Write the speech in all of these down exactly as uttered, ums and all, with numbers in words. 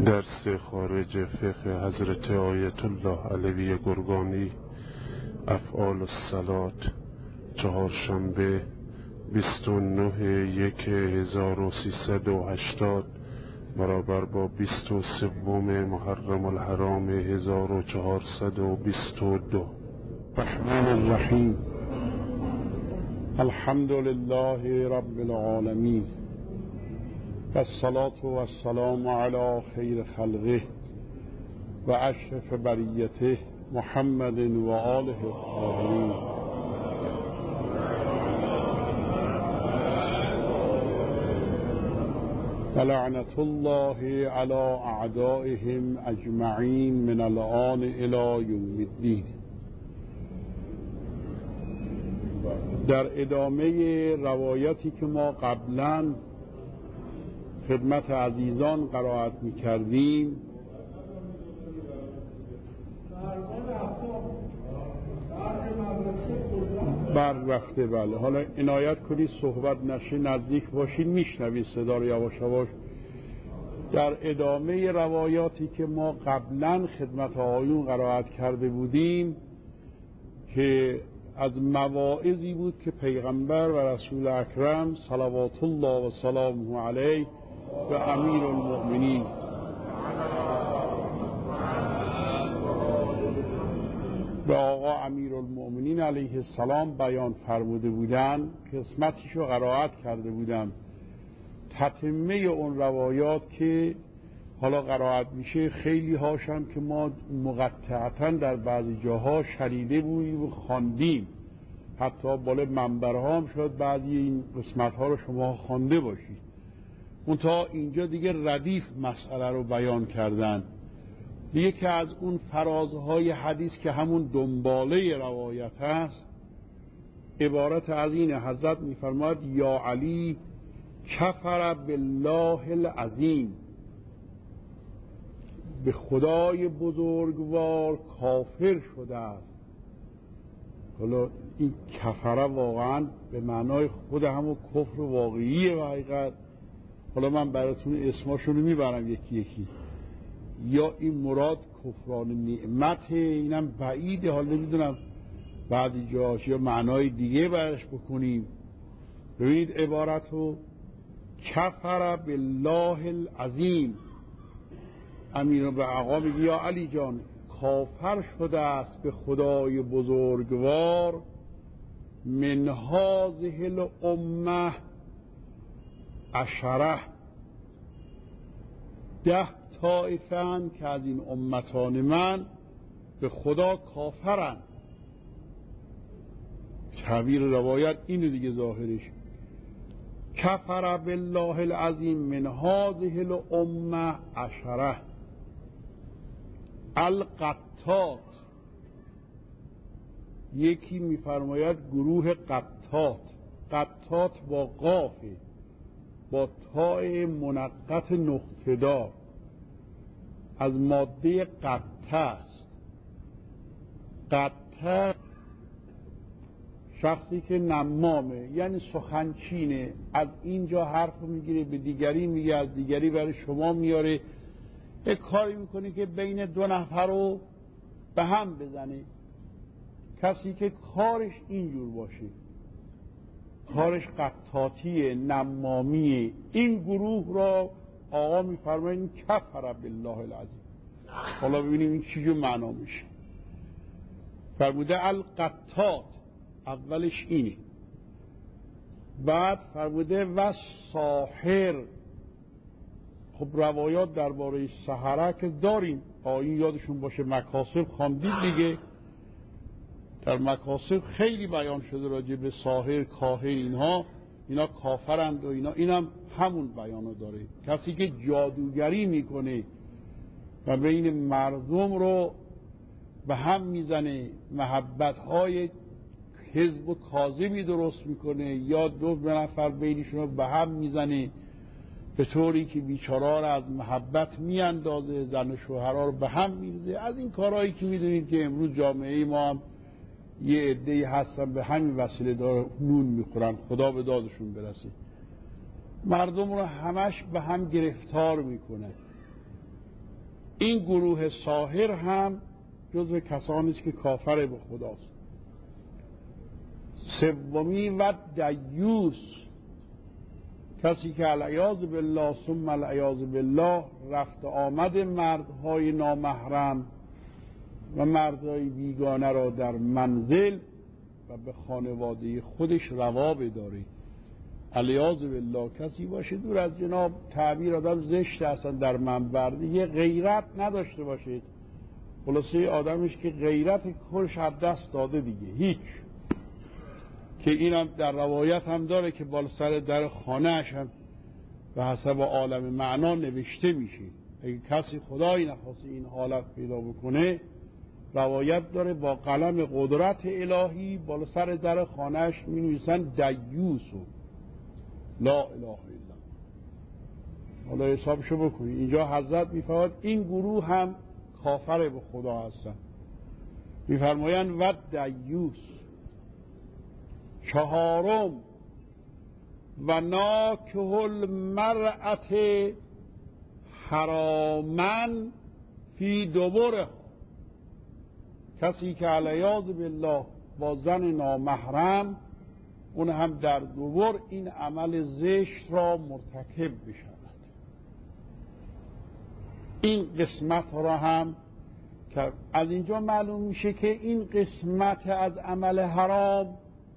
درس خارج فقه حضرت آیت الله علوی گرگانی، افعال الصلات، چهارشنبه بیست و نه یک هزار و سیصد و هشتاد برابر با بیست و سوم محرم الحرام هزار و چهارصد و بیست و دو. الرحمن الرحیم. الحمد لله رب العالمین و الصلاة و السلام علی خیر خلقه و اشرف بریته محمد و آله الطاهرین. و لعنت الله علی اعدائهم اجمعین من الآن الی یوم الدین. در ادامه روایتی که ما قبلا خدمت عزیزان قرائت می کردیم، بر رفته. بله، حالا عنایت کنید صحبت نشه، نزدیک باشید میشنوید صدا رو یواش یواش. در ادامه روایاتی که ما قبلا خدمت آقایون قرائت کرده بودیم که از مواعظی بود که پیغمبر و رسول اکرم صلوات الله و سلامه علیه و امیر المؤمنین به آقا امیر المؤمنین علیه السلام بیان فرموده بودن، قسمتیشو قرائت کرده بودم. تتمه اون روایات که حالا قرائت میشه، خیلی هاشم که ما مقطعتا در بعضی جاها شنیده بودیم و خواندیم، حتی بالا منبرها هم شاید بعضی این قسمت ها رو شما خوانده باشید. اون تا اینجا دیگه ردیف مسئله رو بیان کردن. یکی از اون فرازهای حدیث که همون دنباله روایت هست، عبارت از این: حضرت میفرماید یا علی کفر بالله العظیم، به خدای بزرگوار کافر شده است. حالا این کفره واقعا به معنای خود همون کفر واقعیه و حقیقت. حالا من براتون اسماشونو میبرم یکی یکی. یا این مراد کفران نعمته، اینم بعیده، حالا نمیدونم بعضی جاش یا معنای دیگه برش بکنیم. ببینید عبارتو: کفر بالله العظیم. امیر به آقا میگه یا علی جان، کافر شده است به خدای بزرگوار من هذه الامه عشره، ده طایفه‌اند که از این امتان من به خدا کافرند. تعبیر روایت اینو دیگه ظاهرش: کفر بالله العظیم من هذه الامه عشره. القطات، یکی میفرماید گروه قطات. قطات با قافه، با تاء منقط نقطه دار، از ماده قطه است. قطه شخصی که نمامه، یعنی سخنچینه، از اینجا حرف میگیره به دیگری میگه، از دیگری برای شما میاره، یک کاری میکنه که بین دو نفر رو به هم بزنه. کسی که کارش اینجور باشه، کارش قطاتیه، نمامیه، این گروه را آقا میفرماید کفر بالله العظیم. حالا ببینیم این چیزو معنا میشه. فرموده القطات، اولش اینه. بعد فرموده و ساحر. خب روایات درباره سحره که داریم، آیین یادشون باشه، مکاسب خواندید دیگه. در مکاسب خیلی بیان شده راجع به ساحر، کاهن، اینها اینا کافرند و اینا. اینم همون بیانو داره. کسی که جادوگری میکنه و بین مردم رو به هم میزنه، محبت‌های حزب و کاذبی درست میکنه، یا دو نفر بینشون رو به هم میزنه به طوری که بیچاره‌ها رو از محبت میاندازه، زن و شوهرها رو به هم میریزه. از این کارهایی که میدونید که امروز جامعه ما هم یه عده‌ای هستن به همین وسیله دار نون میخورن، خدا به دادشون برسه. مردم رو همش به هم گرفتار میکنه. این گروه ساحر هم جزو کسانی است که کافر به خداست. سومی و دیوس، کسی که العیاذ بالله ثم العیاذ بالله رفت آمد مردهای نامحرم و مردهای بیگانه را در منزل و به خانواده خودش روا بداره. العیاذ بالله کسی باشه دور از جناب تعبیر آدم زشت اصلا در منبر دیگه غیرت نداشته باشه. خلاصه آدمش که غیرت کلش از دست داده دیگه هیچ. که اینم در روایت هم داره که بالا سر در خانه‌اش هم به حسب عالم معنا نوشته میشه. اگه کسی خدایی نخواسته این حالت پیدا بکنه، روایت داره با قلم قدرت الهی بالا سر در خانه‌اش می نویسن دیوسو لا اله الا. حالا حسابشو بکنید. اینجا حضرت میفرماید این گروه هم کافر به خدا هستن. میفرمایند و دیوس. چهارم و ناکه المرأت حرامن فی دبره، کسی که علیاذ بالله با زن نامحرم اون هم در دبر این عمل زشت را مرتکب بشود. این قسمت را هم که از اینجا معلوم میشه که این قسمت از عمل حرام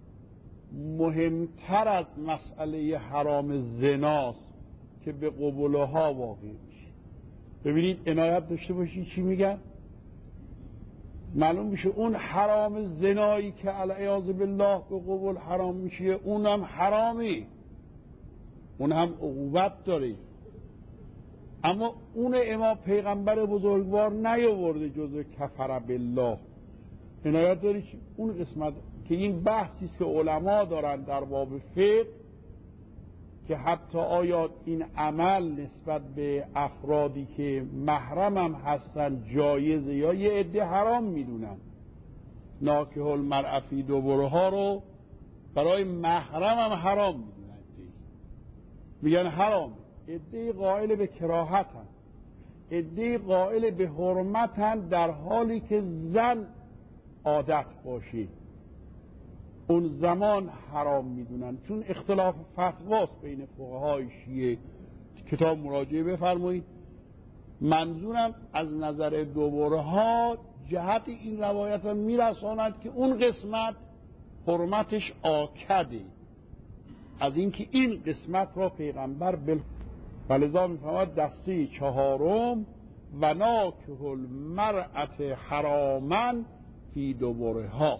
مهمتر از مسئله حرام زناست که به قبولها واقع میشه. ببینید عنایت داشته باشید چی میگن. معلوم میشه اون حرام زنایی که علیاذ بالله به قبول حرام میشه اونم حرامی، اون هم عقوبت داره. اما اون امام پیغمبر بزرگوار نیاورده جزء کفر بالله. عنایت داری اون قسمت که این بحثی است که علما دارن در باب فقه که حتی آیا این عمل نسبت به افرادی که محرم هم هستن جایزه یا یه عده حرام میدونن. ناکه المرأة فی دبرها رو برای محرم هم حرام میدونن، میگن حرام. عده قائل به کراهتن، عده قائل به حرمتن در حالی که زن عادت باشه اون زمان حرام میدونن. چون اختلاف فتواست بین فقهای شیعه، کتاب مراجعه بفرمایید. منظورم از نظر دوبارها جهت این روایت هم میرساند که اون قسمت حرمتش آکده از اینکه این قسمت را پیغمبر بل ولذا میفهمد دسته چهارم و ناکه المرأة حرامن فی دبرها.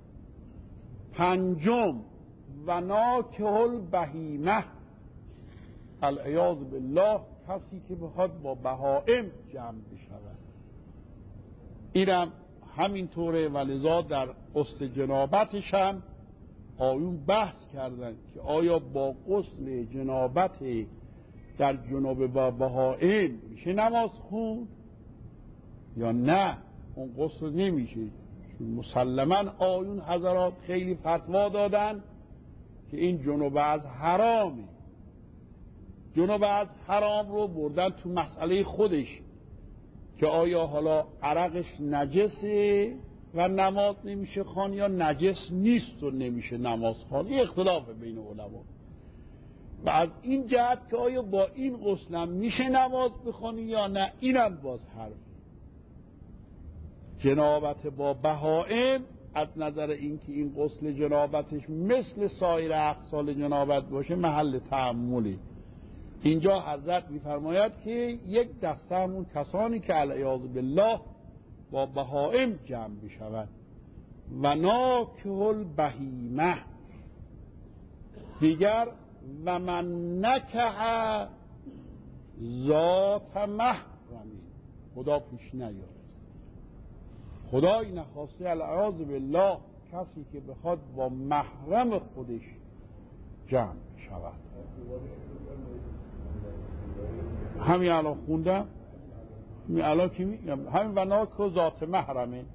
پنجم و ناکه البهیمه، العیاذ بالله کسی که بخواد با بهائم جمع بشود. اینم همینطوره. ولذا در قسل جنابتش هم آیون بحث کردن که آیا با قسل جنابت در جنوب با بهائم میشه نماز خون یا نه. اون قسل نمیشه. مسلماً آیون حضرات خیلی فتوا دادن که این جنوب از حرامه. جنوب از حرام رو بردن تو مسئله خودش که آیا حالا عرقش نجسه و نماز نمیشه خوان یا نجس نیست و نمیشه نماز خوان. یه اختلاف بین علما. و از این جهت که آیا با این غسل میشه نماز بخونی یا نه، اینم باز حرف. جنابت با بهائم از نظر اینکه این غسل جنابتش مثل سایر اغسال جنابت باشه محل تأملی. اینجا حضرت میفرماید که یک دسته همون کسانی که العیاذ بالله با بهائم جمع بشود. و ناکه البهیمه. دیگر و من نکه ذات محرمی، خدا پیش نیاد، خدایی نخواسته العیاذ بالله کسی که بخواد با محرم خودش جمع شود. همین الان خوندم، همین الان که میگم همین و ناکه ذات محرمه.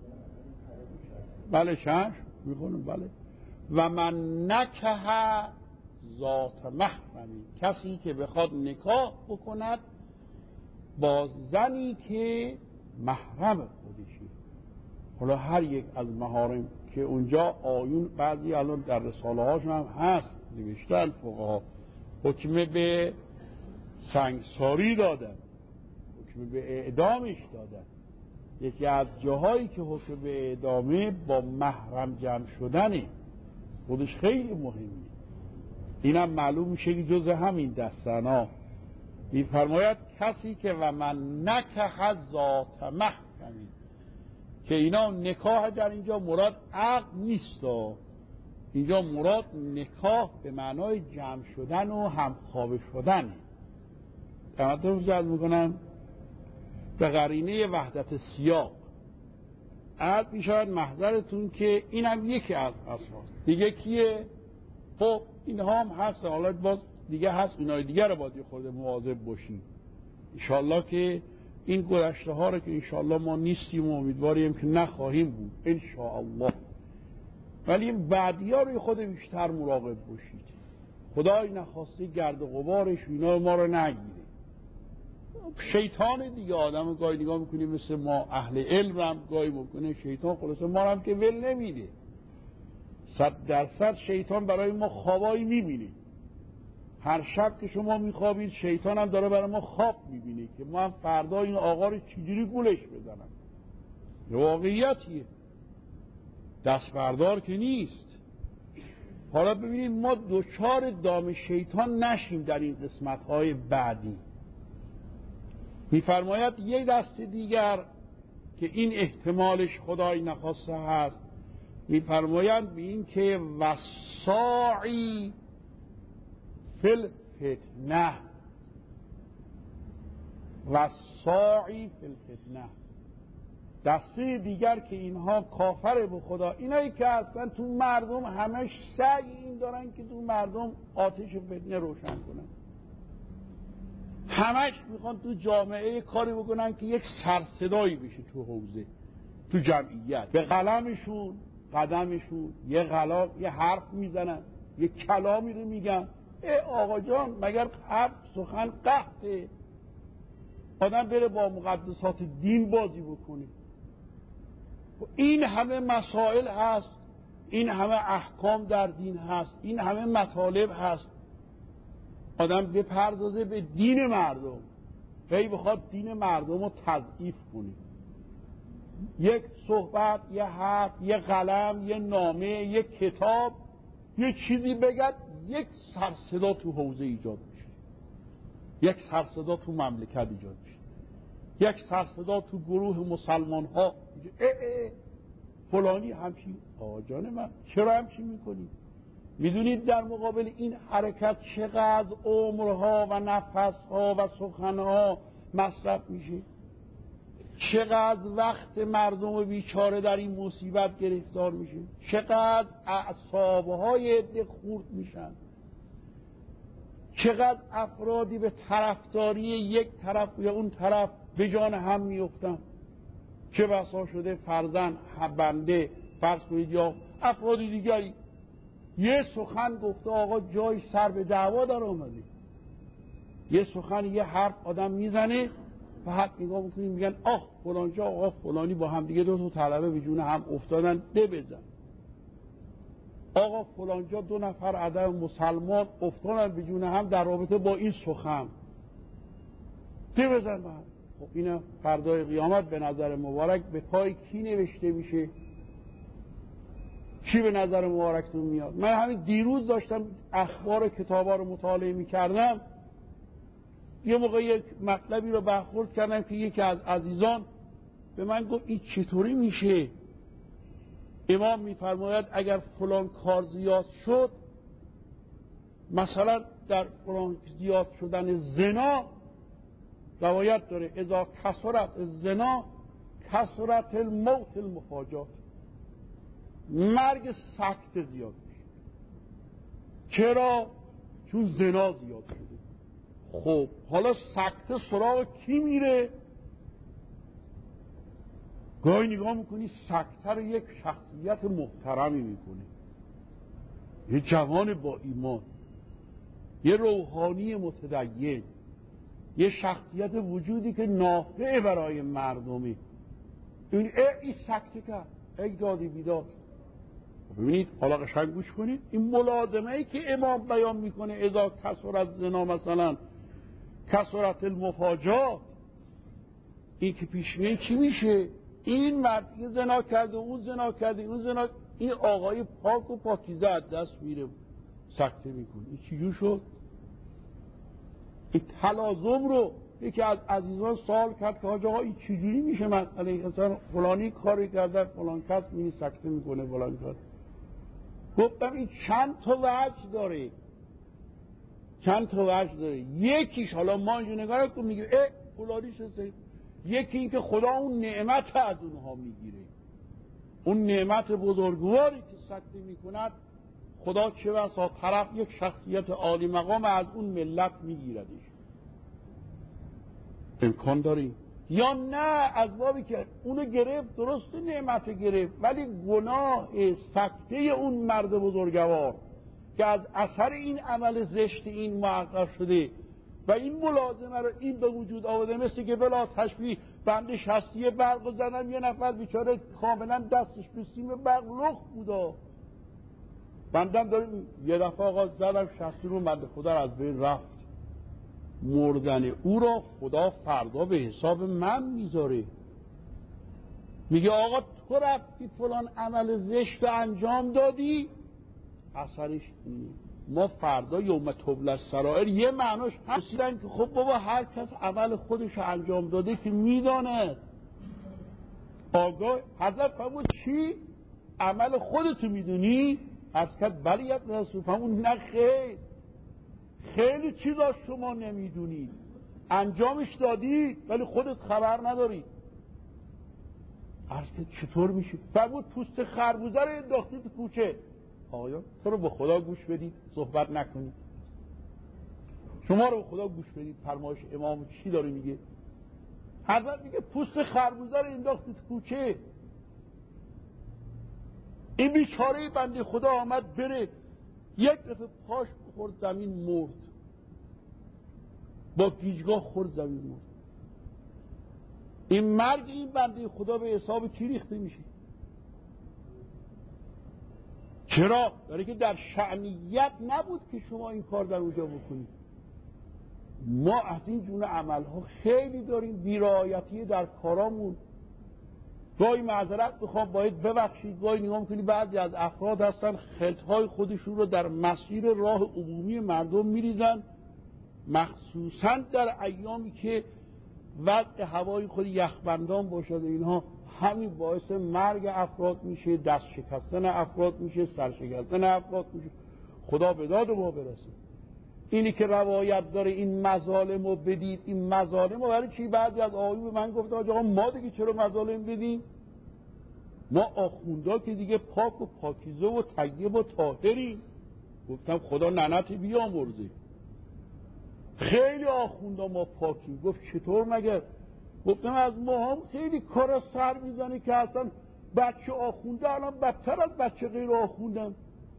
بله شش میخونم. بله و من نکه ذات محرمی، کسی که بخواد نکاح بکند با زنی که محرم خودشه. حالا هر یک از محارم که اونجا آیون بعضی الان در رساله هاشون هم هست نوشتن فقها حکم به سنگساری دادن، حکم به اعدامش دادن. یکی از جاهایی که حکم به اعدامه با محرم جمع شدنه، خودش خیلی مهمه. اینم معلوم میشه که جز همین دستنا میفرماید کسی که و من نکح ذات محرمی، که اینا نکاح در اینجا مراد عقد نیست، اینجا مراد نکاح به معنای جمع شدن و همخوابه شدنه. توجه جلب میکنم به قرینه وحدت سیاق. عقد میشود محضرتون که اینم یکی از اساس دیگه کیه؟ خب اینها هم هست، حالا باز دیگه هست، اونای دیگه رو باید یه خورده مواظب باشیم انشالله که این گذشته ها رو که انشالله ما نیستیم و امیدواریم که نخواهیم بود انشاءالله، ولی این بعدی ها روی خود بیشتر مراقب باشید. خدای نخواسته گرد و غبارش اینا ما رو نگیره. شیطان دیگه آدم گاهی نگاه میکنیم مثل ما اهل علم هم گاهی بکنه، شیطان خلاصه ما هم که ول نمیده. صد درصد شیطان برای ما خوابایی میبینه. هر شب که شما میخوابید شیطان هم داره برای ما خواب میبینه که ما هم فردا این آقا رو چجوری گولش بزنم. یه واقعیتیه، دست بردار که نیست. حالا ببینید ما دوچار دام شیطان نشیم در این قسمت‌های بعدی. میفرماید یه دست دیگر که این احتمالش خدای نخواسته هست، میفرمایند به این که وساعی فی الفتنه، وساعی فی الفتنه، دسته دیگر که اینها کافر به خدا، اینایی که اصلا تو مردم همش سعی این دارن که تو مردم آتش فتنه روشن کنن، همش میخوان تو جامعه کاری بکنن که یک سرصدایی بشه تو حوزه، تو جمعیت، به قلمشون قدمشون یه غلا یه حرف میزنن، یه کلامی رو میگن. ای آقا جان مگر حرف سخن قحطه؟ آدم بره با مقدسات دین بازی بکنه؟ این همه مسائل هست، این همه احکام در دین هست، این همه مطالب هست، آدم بپردازه به دین مردم، هی بخواد دین مردم رو تضعیف کنه. یک صحبت، یه حرف، یه قلم، یه نامه، یه کتاب، یه چیزی بگد، یک سرصدا تو حوزه ایجاد میشه، یک سرصدا تو مملکت ایجاد میشه، یک سرصدا تو گروه مسلمان ها. اه اه فلانی همچین، آقا جان من چرا همچین میکنی؟ میدونید در مقابل این حرکت چقدر عمرها و نفسها و سخنها مصرف میشه، چقدر وقت مردم بیچاره در این مصیبت گرفتار میشه، چقدر اعصابهای عده خورد میشن، چقدر افرادی به طرفداری یک طرف یا اون طرف به جان هم میفتن. چه بسا شده فرزن بنده فرض کنید یا افرادی دیگری یه سخن گفته آقا جای سر به دعوا در آمده، یه سخن یه حرف آدم میزنه و حد نگاه میکنیم میگن آه فلانجا آقا فلانی با هم دیگه دو تا طلبه به جون هم افتادن ده بزن، آقا فلانجا دو نفر عدم مسلمان افتادن به جون هم در رابطه با این سخن ده بزن با هم. خب اینا فردای قیامت به نظر مبارک به پای کی نوشته میشه؟ چی به نظر مبارکتون میاد؟ من همین دیروز داشتم اخبار کتابا رو مطالعه میکردم، یه موقع یک مطلبی رو برخورد کردم که یکی از عزیزان به من گفت این چطوری میشه؟ امام میفرماید اگر فلان کار زیاد شد، مثلا در فلان زیاد شدن زنا روایت داره اذا کثرت الزنا کثرت الموت المفاجات، مرگ سکته زیاد میشه. چرا؟ چون زنا زیاد شده. خب حالا سکته سراغ کی میره؟ گاهی نگاه میکنی سکته رو یک شخصیت محترمی میکنه، یه جوان با ایمان، یه روحانی متدین، یه شخصیت وجودی که نافع برای مردمی. این این سکته کرد، ای دادی بیداد. ببینید حالا قشنگ گوش کنید، این ملازمه ای که امام بیان میکنه اذا کثرت زنا، مثلا کثرت المفاجات، این که پیش میاد چی میشه؟ این مرد که زنا کرده، اون زنا کرده، اون زنا، این آقای پاک و پاکیزه از دست میره، سکته میکنه. این چجور شد؟ این تلازم رو یکی از عزیزان سوال کرد که حاج آقا این چجوری میشه مسئله؟ اصلا فلانی کاری کرده، فلان کس میری سکته میکنه، فلان کار. گفتم این چند تا وجه داره، چند تا وجه داره. یکیش حالا ما اینجا نگاه کنیم میگیم اه فلانی شده، یکی این که خدا اون نعمت از اونها میگیره، اون نعمت بزرگواری که سکته میکند خدا چه بسا طرف یک شخصیت عالی مقام از اون ملت میگیردش. امکان داریم. یا نه از بابی که اونو گرفت، درست نعمت گرفت ولی گناه سکته اون مرد بزرگوار که از اثر این عمل زشت این موقع شده و این ملازمه رو این به وجود آورده، مثل که بلا تشبیه بند شستی برق زدم، یه نفر بیچاره کاملا دستش به سیم برق لخت بودا، بندم داریم یه دفعه آقا زدم شستی رو، بنده خدا از بین رفت. مردن او را خدا فردا به حساب من میذاره. میگه آقا تو رفتی فلان عمل زشت انجام دادی، اثرش اینه. ما فردا یوم تبلی السرائر یه معناش هستن که خب بابا هر کس عمل خودش انجام داده که میدانه. آگاه حضرت فرمود چی؟ عمل خودتو میدونی؟ از کد بلیت رسول فرمود نه خیر، خیلی چیزا شما نمیدونید، انجامش دادید ولی خودت خبر نداری. عرض که چطور میشه؟ فرمود پوست خربوزه رو انداختی تو کوچه. آقایان تو رو به خدا گوش بدید، صحبت نکنید. شما رو به خدا گوش بدید، فرمایش امام چی داره میگه؟ حضرت میگه پوست خربوزه رو انداختی تو کوچه. این بیچاره بنده خدا آمد بره، یک دفعه پاش خورد زمین مرد، با گیجگاه خورد زمین مرد. این مرگ این بنده خدا به حساب کی ریخته میشه؟ چرا؟ برای که در شأنیت نبود که شما این کار در اونجا بکنید. ما از این جون عملها خیلی داریم، بی‌رعایتی در کارامون. گاهی معذرت بخوام باید ببخشید، گاهی نگاه می‌کنی بعضی از افراد هستن خلطهای خودشون رو در مسیر راه عمومی مردم میریزن، مخصوصا در ایامی که وضع هوای خود یخبندان باشد، اینها همین باعث مرگ افراد میشه، دست شکستن افراد میشه، سر شکستن افراد میشه. خدا به داد ما برسه. اینی که روایت داره این مظالم رو بدید، این مظالم رو برای چی؟ بعضی از آقایون به من گفت آقا ما دیگه چرا مظالم بدیم؟ ما آخوندا که دیگه پاک و پاکیزه و طیب و طاهریم. گفتم خدا ننت بیامرزه. خیلی آخوندا ما پاکیم. گفت چطور مگر؟ گفتم از ما هم خیلی کارا سر میزنه که اصلا بچه آخونده الان بدتر از بچه غیر آخوندن.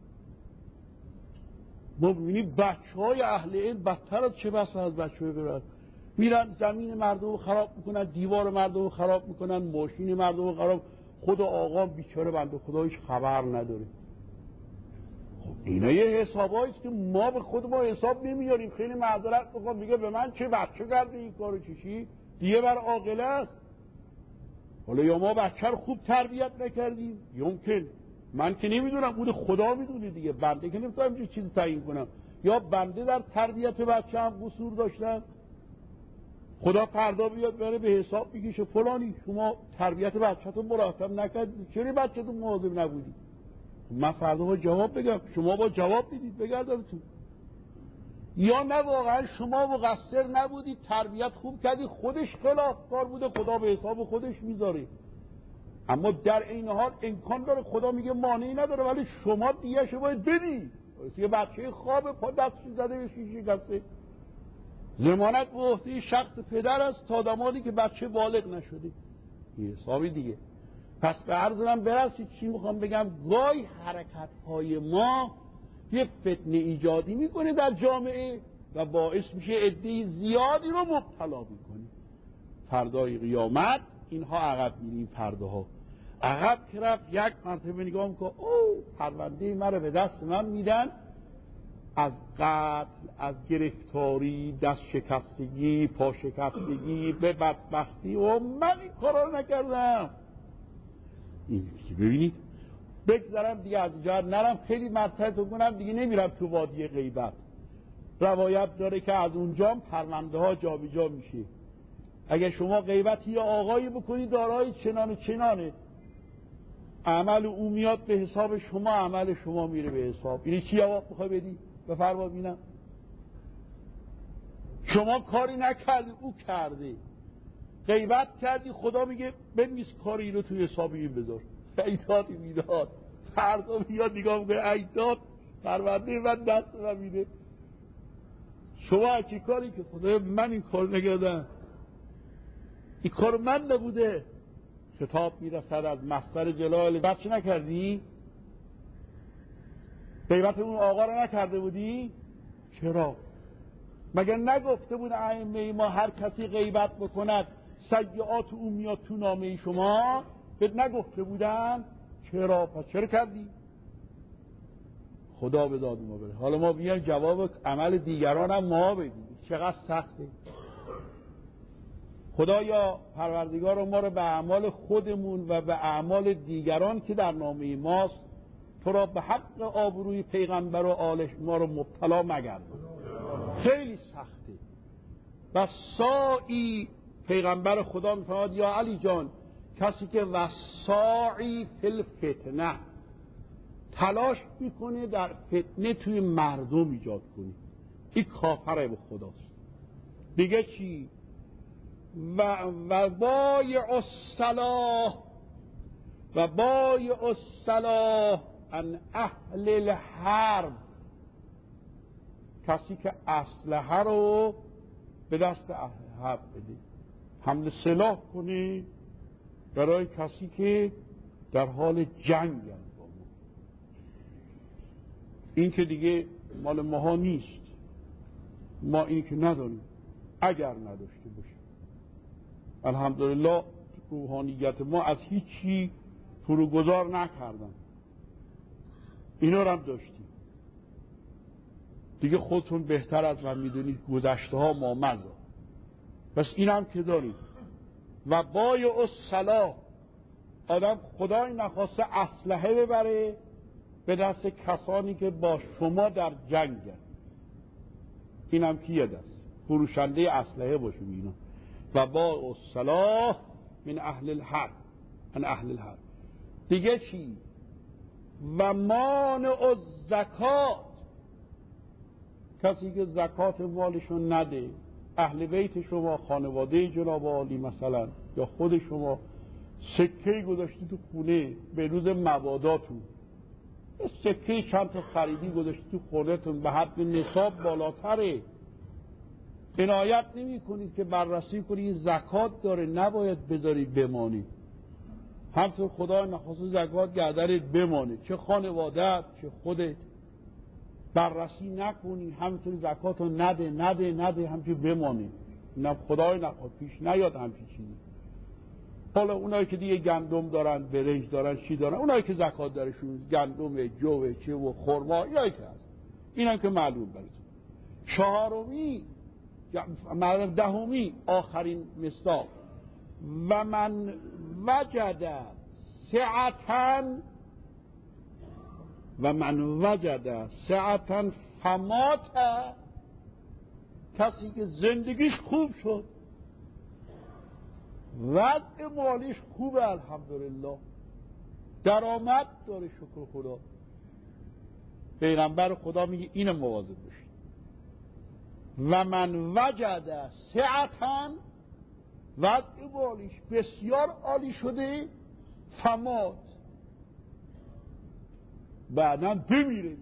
ما ببینیم بچه های اهل علم بدتر از چه بسا از بچه های غیر. میرن زمین مردم رو خراب میکنن، دیوار مردم رو خراب میکنن، ماشین مردم رو خراب. خود آقا بیچاره بنده خدا هیچ خبر نداره. خب اینا یه حساباییست که ما به خود ما حساب نمیاریم. خیلی معذرت بخوام، میگه به من چه بچه کرده این کارو، چیشی دیگه بر عاقله است. حالا یا ما بچه رو خوب تربیت نکردیم، یمکن من که نمیدونم، اون خدا میدونه دیگه، بنده که نمیتونم چه چیزی تعیین کنم. یا بنده در تربیت بچه هم قصور داشتم، خدا فردا بیاد بره به حساب بکشه فلانی شما تربیت بچه‌تون مرتب نکردید، چرا بچه‌تون مواظب نبودید؟ من فردا با جواب بگم، شما با جواب بدید بگردارتون. یا نه واقعا شما مقصر نبودید، تربیت خوب کردید، خودش خلافکار بوده، خدا به حساب خودش میذاره. اما در این حال امکان داره خدا میگه مانعی نداره، ولی شما دیگه باید بدید. یه بچه خواب پا دستش زده به شیشه شکسته، ضمانت به عهده شخص پدر است تا زمانی که بچه بالغ نشده. این حسابی دیگه. پس به عرضم برسید چی میخوام بگم؟ گاهی حرکت های ما یه فتنه ایجادی میکنه در جامعه و باعث میشه عده زیادی رو مبتلا میکنه. فردای قیامت اینها عقب میرین، فرداها عقب که رفت یک مرتبه نگاه میکنه او پرونده من رو به دست من میدن، از قتل، از گرفتاری، دست شکستگی، پا شکستگی، به بدبختی و من این کارا رو نکردم. این که ببینید بگذارم دیگه از اینجا نرم خیلی مرتبه کنم دیگه نمیرم تو وادی غیبت. روایت داره که از اونجا پرونده ها جا به جا میشه. اگه شما غیبتی یا آقایی بکنید دارای چنان و چنانه، عمل او میاد به حساب شما، عمل شما میره به حساب. اینه چی جواب میخوای بدی؟ بفرما ببینم. شما کاری نکردی او کرده، غیبت کردی، خدا میگه بنویس کاری رو توی حساب این بذار. ایدادی میداد، فردا میاد نگاه میکنه ایداد پرونده من دست من میده. شما چی کاری که خدا من این کار نکردم، این کار من نبوده. خطاب میرسد از مصدر جلال، بچه نکردی؟ غیبت اون آقا رو نکرده بودی؟ چرا؟ مگر نگفته بود ائمه ما هر کسی غیبت بکند سیئات اون میاد تو نامه شما؟ بهت نگفته بودن؟ چرا؟ پس چرا کردی؟ خدا به داد ما بره. حالا ما بیایم جواب عمل دیگران هم ما بدیم. چقدر سخته. خدایا پروردگار ما رو به اعمال خودمون و به اعمال دیگران که در نامه ماست تو را به حق آبروی پیغمبر و آلش ما رو مبتلا مگردان. خیلی سخته. و ساعی پیغمبر خدا میفرماد یا علی جان کسی که وساعی فی الفتنه تلاش میکنه در فتنه توی مردم ایجاد کنه، این کافره به خداست. دیگه چی؟ و و بایع الصلاح و بایع الصلاح عن اهل الحرب، کسی که اسلحه رو به دست اهل حرب بده، حمل سلاح کنی برای کسی که در حال جنگ هست با ما. این که دیگه مال ماها نیست، ما این که نداریم. اگر نداشته باشیم الحمدلله روحانیت ما از هیچی فروگذار نکردن، اینا رو هم داشتیم دیگه. خودتون بهتر از من میدونید گذشته ها ما مزا، بس این هم که دارید. و بایع الصلاح، آدم خدای نخواسته اسلحه ببره به دست کسانی که با شما در جنگن، این هم که یه دست فروشنده اسلحه باشه اینا. و بایع الصلاح من اهل الحرب، من اهل الحرب. دیگه چی؟ و مانع الزکات، کسی که زکات مالشون نده، اهل بیت شما، خانواده جناب عالی مثلا یا خود شما سکه گذاشتی تو خونه به روز مباداتون، سکه چند تا خریدی گذاشتی تو خونه‌تون به حد نصاب بالاتره، عنایت نمی کنید که بررسی کنید زکات داره نباید بذارید بمانید. همطور خدا نخواست زکات گردنت بمانه، چه خانوادت چه خودت، بررسی نکنی همینطور زکات رو نده نده نده همچون بمانه. اینم خدای نخواد پیش نیاد همچین چیزی. حالا اونایی که دیگه گندم دارن، برنج دارن، چی دارن، اونایی که زکات دارشون گندم، جو، چه و خرما، اینایی که هست، اینم که معلوم براتون. چهارمی دهمی آخرین مثال، و من وجد سعتاً و من وجد سعتاً فمات، کسی که زندگیش خوب شد، وضع مالیش خوبه الحمدلله، درآمد داره شکر خدا، پیغمبر خدا میگه اینو مواظب باشید. و من وجد سعتاً، وضع مالیش بسیار عالی شده، فمات، بعداً بمیره.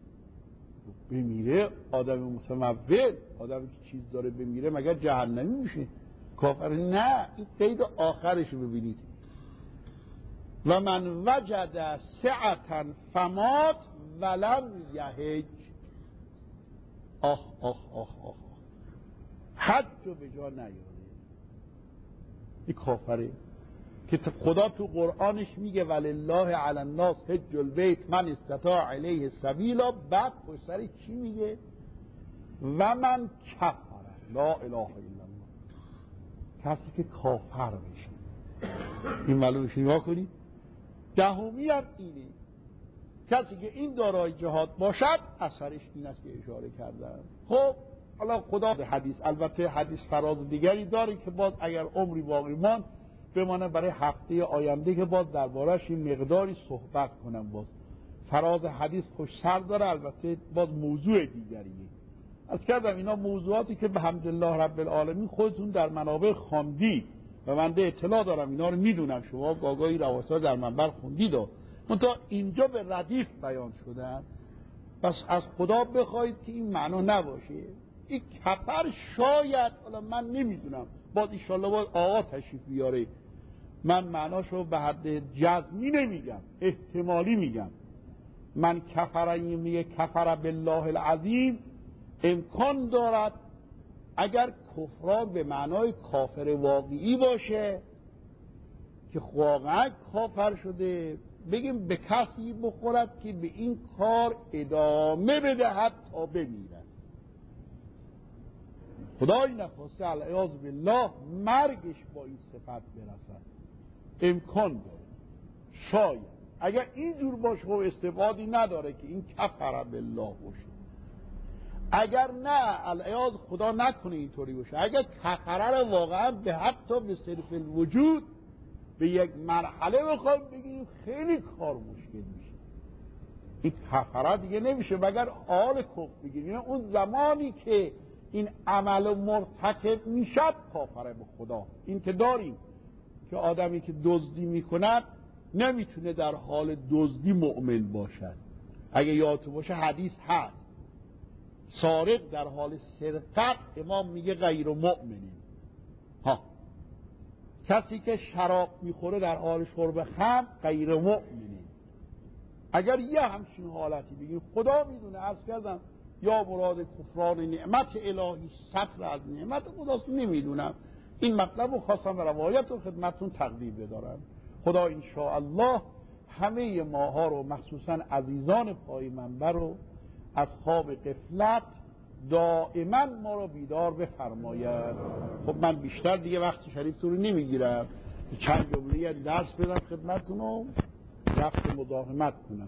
بمیره آدم متمول، آدمی که چیز داره بمیره مگر جهنمی میشه؟ کافر نه، این قید آخرش رو ببینید. و من وجد سعتاً فمات ولم یهج، آه آه آه آه حج رو به جا نیاره، این کافره. که خدا تو قرآنش میگه ولله علی الناس حج البیت من استطاع الیه سبیلا، بعد پشت سر چی میگه؟ و من کفر لا اله الا الله، کسی که کافر بشه. این معلومش نگاه کنید. دهمی هم اینه، کسی که این دارای جهاد باشد، اثرش این است که اشاره کردن. خب حالا خدا به حدیث، البته حدیث فراز دیگری داره که باز اگر عمری باقی ماند بمانه برای هفته آینده که باز درباره‌اش این مقداری صحبت کنم. باز فراز حدیث پشت سر داره، البته باز موضوع دیگریه. از کردم اینا موضوعاتی که به حمدالله رب العالمین خودتون در منابع خواندید و من ده اطلاع دارم، اینا رو میدونم، شما گاگاهی رواسا در منبر خوندید و منتها اینجا به ردیف بیان شدن. پس از خدا بخواید که این معنا نباشه. این کفر شاید، حالا من نمیدونم، باز ایشالله باز آقا تشریف بیاره، من معناشو به حد جزمی نمیگم، احتمالی میگم. من کفر میگه کفر بالله العظیم، امکان دارد اگر کفران به معنای کافر واقعی باشه که واقعا کافر شده، بگیم به کسی بخورد که به این کار ادامه بدهد تا بمیرد. خدای نخواسته العیاذ بالله مرگش با این صفت برسد، امکان داره. شاید اگر اینجور باشه و استفادی نداره که این کفر بالله باشه. اگر نه، العیاذ خدا نکنه اینطوری باشه، اگر کفره رو واقعا به حتی به صرف الوجود به یک مرحله بخوایم بگیریم، خیلی کار مشکل میشه. این کفره دیگه نمیشه مگر حال کفر بگیریم. اون زمانی که این عمل مرتکب میشد کافره به خدا. این که داریم که آدمی که دزدی میکند نمیتونه در حال دزدی مؤمن باشد. اگه یادتون باشه حدیث هست، سارق در حال سرقت امام میگه غیر مؤمنین. ها، کسی که شراب میخوره در حال شرب خمر غیر مؤمنین. اگر یه همچین حالتی بگیم، خدا میدونه، عرض کردم یا مراد کفران نعمت الهی، سطر از نعمت خداست، نمیدونم. این مطلب رو خواستم و روایت رو خدمتون تقدیم بدارم. خدا انشاءالله همه ماها رو، مخصوصا عزیزان پای منبر رو، از خواب غفلت دائما ما رو بیدار بفرماید. خب من بیشتر دیگه وقت شریفتون رو نمیگیرم، چند جمله درس بدم خدمتون رو رفت مداهمت کنم.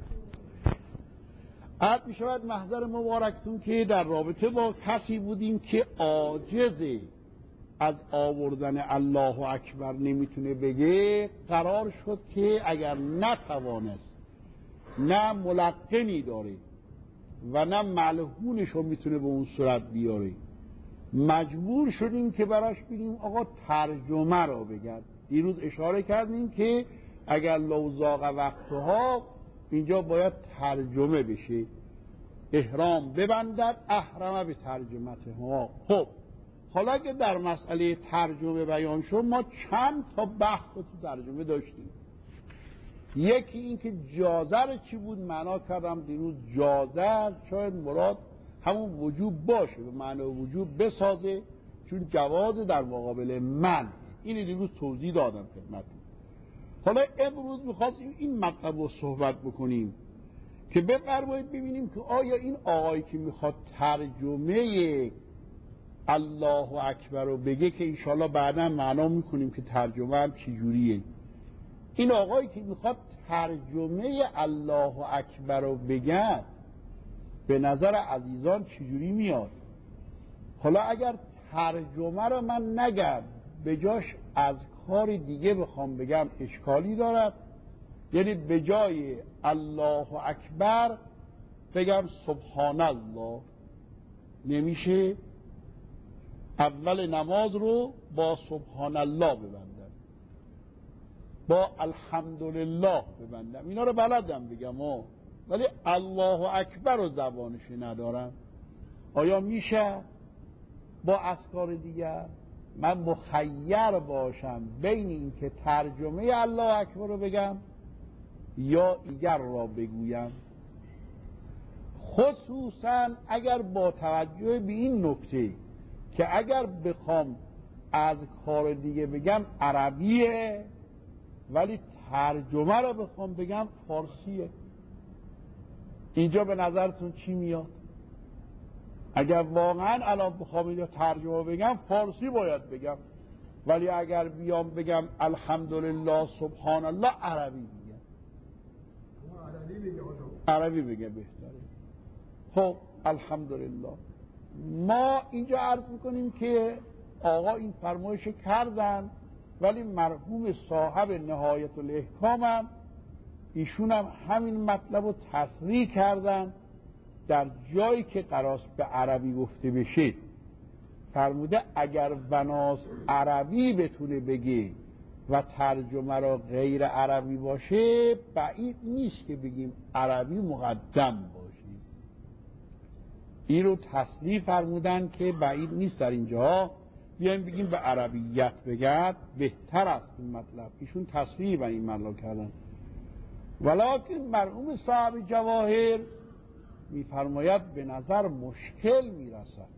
عرض می شود محضر مبارکتون که در رابطه با کسی بودیم که عاجز از آوردن الله اکبر نمیتونه بگه. قرار شد که اگر نتوانست، نه ملقنی داره و نه ملحونش رو میتونه به اون صورت بیاره، مجبور شدیم که براش بگیم آقا ترجمه رو بگن. دیروز اشاره کردیم که اگر لوزاق وقتها اینجا باید ترجمه بشه، احرام ببندد احرمه به ترجمته ها. خب حالا که در مسئله ترجمه بیان شد، ما چند تا بحث رو تو ترجمه داشتیم. یکی این که جازر چی بود، معنا کردم دیروز جازر شاید مراد همون وجوب باشه، به معنی وجوب بسازه، چون جواز در مقابل من. اینو دیروز توضیح دادم خدمتتون. حالا امروز میخواستیم این مطلب رو صحبت بکنیم که بفرمایید ببینیم که آیا این آقایی که میخواد ترجمه الله اکبر رو بگه، که انشالله بعدا معنا میکنیم که ترجمه هم چی جوریه، این آقایی که میخواد ترجمه الله اکبر رو بگه به نظر عزیزان چجوری میاد؟ حالا اگر ترجمه رو من نگم، به جاش از کار دیگه بخوام بگم، اشکالی دارد؟ یعنی به جای الله اکبر بگم سبحان الله، نمیشه؟ اول نماز رو با سبحان الله ببندم، با الحمدلله ببندم، اینا رو بلدم بگم ها، ولی الله اکبر رو زبانش ندارم. آیا میشه با اذکار دیگر من مخیر باشم بین این که ترجمه الله اکبر رو بگم یا دیگر را بگویم؟ خصوصا اگر با توجه به این نکته که اگر بخوام از کار دیگه بگم عربیه ولی ترجمه رو بخوام بگم فارسیه. اینجا به نظرتون چی میاد؟ اگر واقعا الان بخوام اینجا ترجمه بگم فارسی باید بگم، ولی اگر بیام بگم الحمدلله سبحان الله عربی میگم. عربی بگه بهتره. خب الحمدلله. ما اینجا عرض میکنیم که آقا این فرمایش کردن، ولی مرحوم صاحب نهایت الاحکام هم ایشون هم همین مطلب رو تصریح کردن در جایی که قراست به عربی گفته بشه. فرموده اگر بناس عربی بتونه بگه و ترجمه را غیر عربی باشه بعید نیست که بگیم عربی مقدم باشه. این رو تصریح فرمودن که بعید نیست در اینجا بیایم بگیم به عربیت بگد بهتر است این مطلب. ایشون تصریح بر این مطلب کردن. ولکن مرحوم صاحب جواهر میفرماید به نظر مشکل میرسد.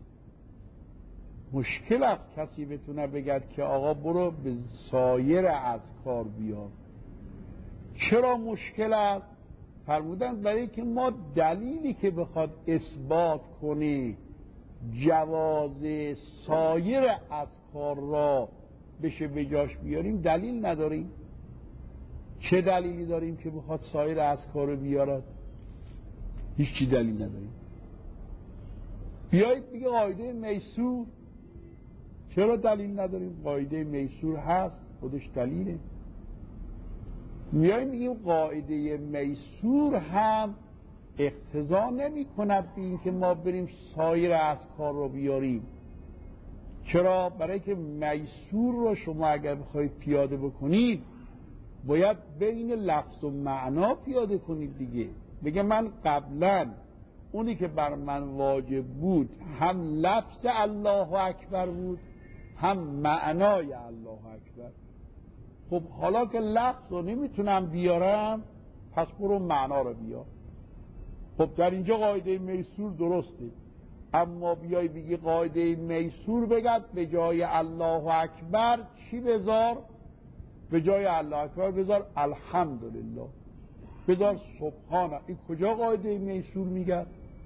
مشکل است کسی بتونه بگد که آقا برو به سایر اذکار بیار. چرا مشکل است؟ فرمودن برای که ما دلیلی که بخواد اثبات کنی جواز سایر اذکار را بشه به جاش بیاریم دلیل نداریم. چه دلیلی داریم که بخواد سایر اذکار رو بیارد؟ هیچی دلیل نداریم. بیایید بگه قاعده میسور. چرا دلیل نداریم؟ قاعده میسور هست، خودش دلیله. میاییم میگیم قاعده میسور هم اقتضا نمی کند به این که ما بریم سایر اذکار رو بیاریم. چرا؟ برای که میسور رو شما اگر بخواید پیاده بکنید باید بین لفظ و معنا پیاده کنید دیگه. بگه من قبلا اونی که بر من واجب بود هم لفظ الله اکبر بود هم معنای الله اکبر. خب حالا که لفظ رو نمیتونم بیارم پس برو معنا رو بیار. خب در اینجا قاعده میسور درسته، اما بیای بگی قاعده میسور بگد به جای الله اکبر چی بذار؟ به جای الله اکبر بذار الحمدلله، بذار سبحانه. این کجا قاعده میسور میگد؟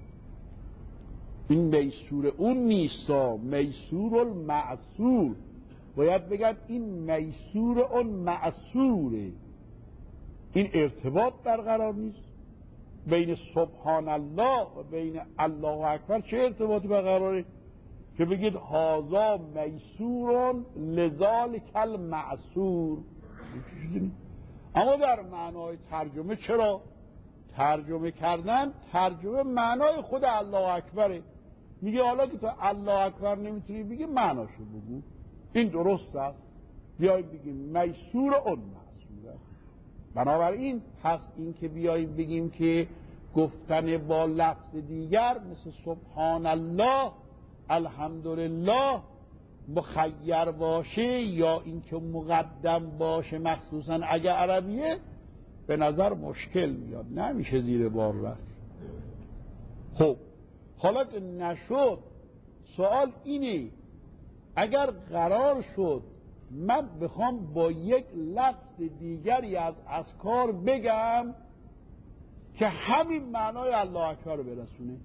این میسور اون نیستا، میسور المعسور. باید بگد این میسور اون معسوره. این ارتباط برقرار نیست بین سبحان الله و بین الله اکبر. چه ارتباطی برقراره که بگید هازا میسورون لذالک المعسور؟ اما در معنای ترجمه چرا؟ ترجمه کردن ترجمه معنای خود الله اکبره. میگه حالا که تو الله اکبر نمیتونی بگی معناشو بگو. این درست است. بیاییم بگیم میسور اون معسوره. بنابراین پس این که بیاییم بگیم که گفتن با لفظ دیگر مثل سبحان الله الحمدلله مخیر باشه یا اینکه مقدم باشه مخصوصا اگه عربیه به نظر مشکل میاد، نمیشه زیر بار رفت. خب حالا که نشد سوال اینه اگر قرار شد من بخوام با یک لفظ دیگری از اذکار بگم که همین معنای الله اکبر رو برسونه،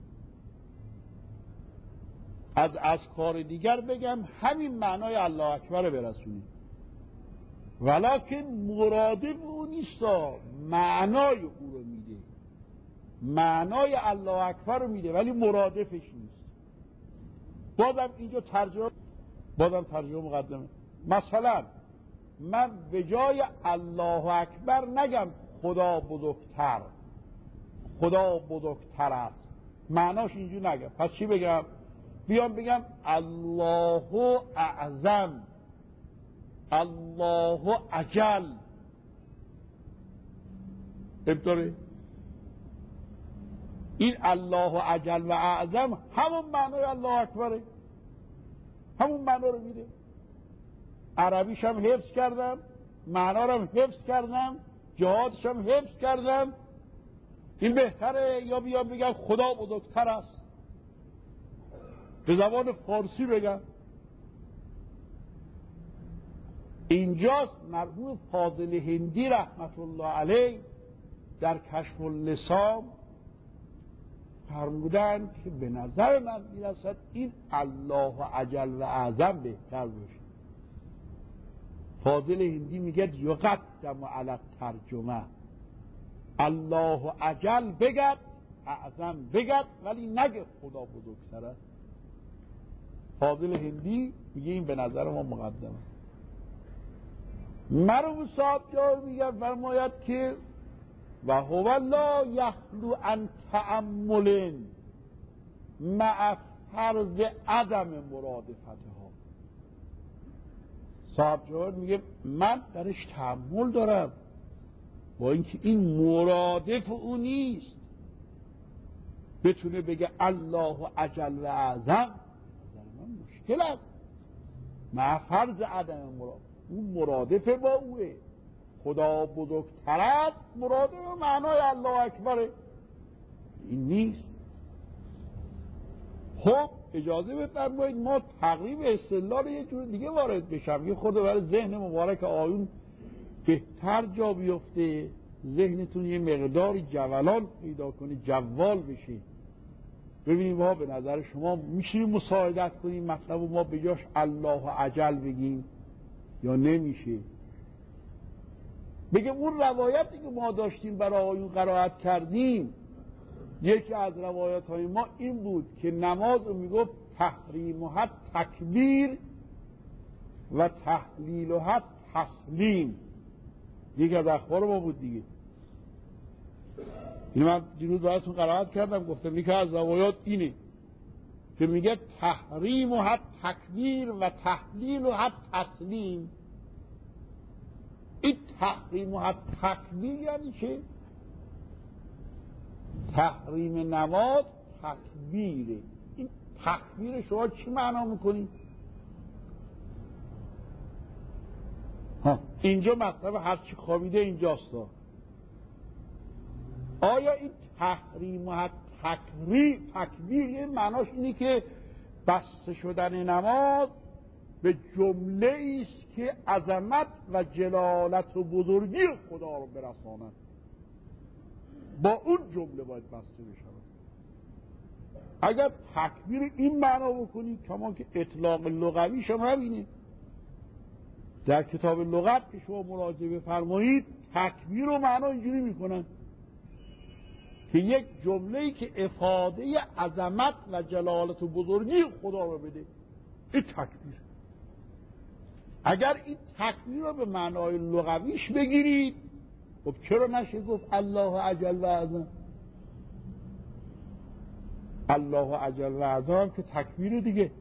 از اذکار دیگر بگم همین معنای الله اکبر رو برسونه، ولکن مرادف او نیستا، معنای او رو میده، معنای الله اکبر رو میده ولی مرادفش نیست. بازم اینجا ترجمه بازم ترجمه مقدمه. مثلا من به جای الله اکبر نگم خدا بزرگتر، خدا بزرگتر است، معناش اینجور نگم. پس چی بگم؟ بیام بگم الله اعظم، الله اجل. ببطاره این الله اجل و اعظم همون معنای الله اکبره، همون معنا رو میده. عربیش هم حفظ کردم، معنا رو هم حفظ کردم، جهادش هم حفظ کردم، این بهتره یا بیام بگم خدا بزرگتر است؟ به زبان فارسی بگم. اینجاست مرحوم فاضل هندی رحمت الله علیه در کشف اللسان فرمودن که به نظر من میرسد این الله اجل و اعظم بهتر باشه. فاضل هندی میگه یقدم علی الترجمه، الله اجل بگد، اعظم بگد، ولی نگه خدا بزرگتر است. فاضل هندی میگه این به نظر ما مقدمه. مرحوم صاحب جا میگه فرماید که و هو لا یخلو عن تأمل مع فرض عدم مرادفتها. صاحب جواد میگه من درش تأمل دارم با اینکه این مرادف او نیست، بتونه بگه الله اجل و اعظم، من مشکل است. مع فرض عدم مراد، اون مرادف با اوه. خدا بزرگتر است مرادف معنای الله اکبره، این نیست. خب اجازه بفرمایید ما تقریب استدلال یه جور دیگه وارد بشم، یه خود برای ذهن مبارک آیون بهتر جا بیفته، ذهنتون یه مقداری جولان پیدا کنه، جوال بشه. ببینیم ما به نظر شما میشه مساعدت کنیم مطلب ما به جاش الله عجل بگیم یا نمیشه؟ بگم اون روایتی که ما داشتیم برای آیون قرائت کردیم، یکی از روایات های ما این بود که نماز رو میگفت تحریم و حد تکبیر و تحلیل و حد تسلیم. یکی از اخبار ما بود دیگه. اینو من دیروز براتون قرائت کردم، گفتم یکی از روایات اینه که میگه تحریم و حد تکبیر و تحلیل و حد تسلیم. این تحریم و حد تکبیر یعنی چه؟ تحریم نماز تکبیره. این تکبیر شما چی معنا میکنی؟ ها اینجا مطلب هرچی خوابیده اینجاست. آیا این تحریم و حد تکبیر تکبیر معناش اینه که بسته شدن نماز به جمله ایست که عظمت و جلالت و بزرگی خدا رو برساند، با اون جمله باید بسته بشود. اگر تکبیر این معنا بکنی کما که اطلاق لغوی شما همینه. در کتاب لغت که شما مراجعه بفرمایید تکبیر رو معنا اینجوری میکنن که یک جمله‌ای که افاده عظمت و جلالت و بزرگی خدا رو بده، این تکبیر. اگر این تکبیر رو به معنای لغویش بگیرید، خب چرا نشه گفت الله اجل و اعظم؟ الله اجل و اعظم که تکبیر دیگه.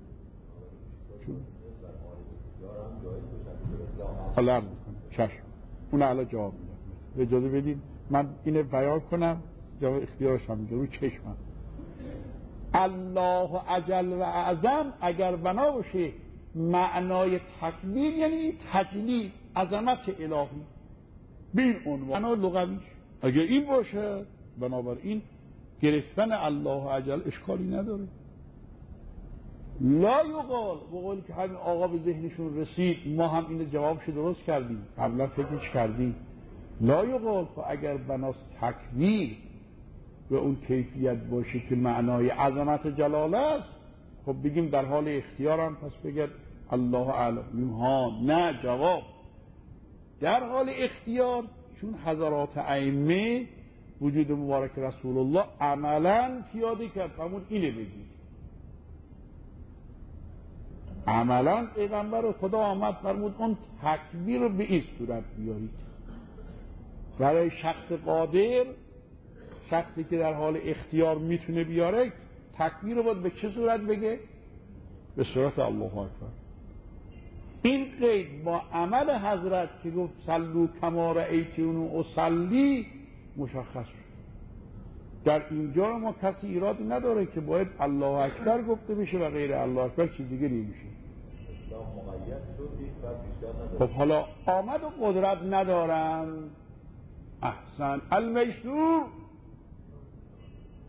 حالا عرض میکنم چشم اون علا جواب میدم. اجازه بدید من اینه بیان کنم، جواب اختیارش هم میده رو چشمم. الله اجل و اعظم اگر بنا باشه معنای تکبیر یعنی تجلیل عظمت الهی بین عنوان لغویش، اگر این باشه بنابراین گرفتن الله اجل اشکالی نداره. لا یقال بقولی که همین آقا به ذهنشون رسید، ما هم این جوابش درست کردیم، قبلا فکرش کردیم. لا یقال اگر بناس تکبیر به اون کیفیت باشه که معنای عظمت جلال است، خب بگیم در حال اختیارم، پس بگید الله اعلم. ها نه، جواب در حال اختیار، چون حضرات ائمه وجود مبارک رسول الله عملا پیاده کرد، همون اینه بگید. عملا پیغمبر خدا آمد فرمود اون تکبیر رو به این صورت بیارید. برای شخص قادر، شخصی که در حال اختیار میتونه بیاره، تکبیر رو باید به چه صورت بگه؟ به صورت الله اکبر. این قید با عمل حضرت که گفت صلو کما رأیتمونی اصلی مشخص شد. در اینجا ما کسی ایرادی نداره که باید الله اکبر گفته بشه و غیر الله اکبر چیز دیگه نمیشه. خب حالا آمد و قدرت ندارم، احسن، المیسور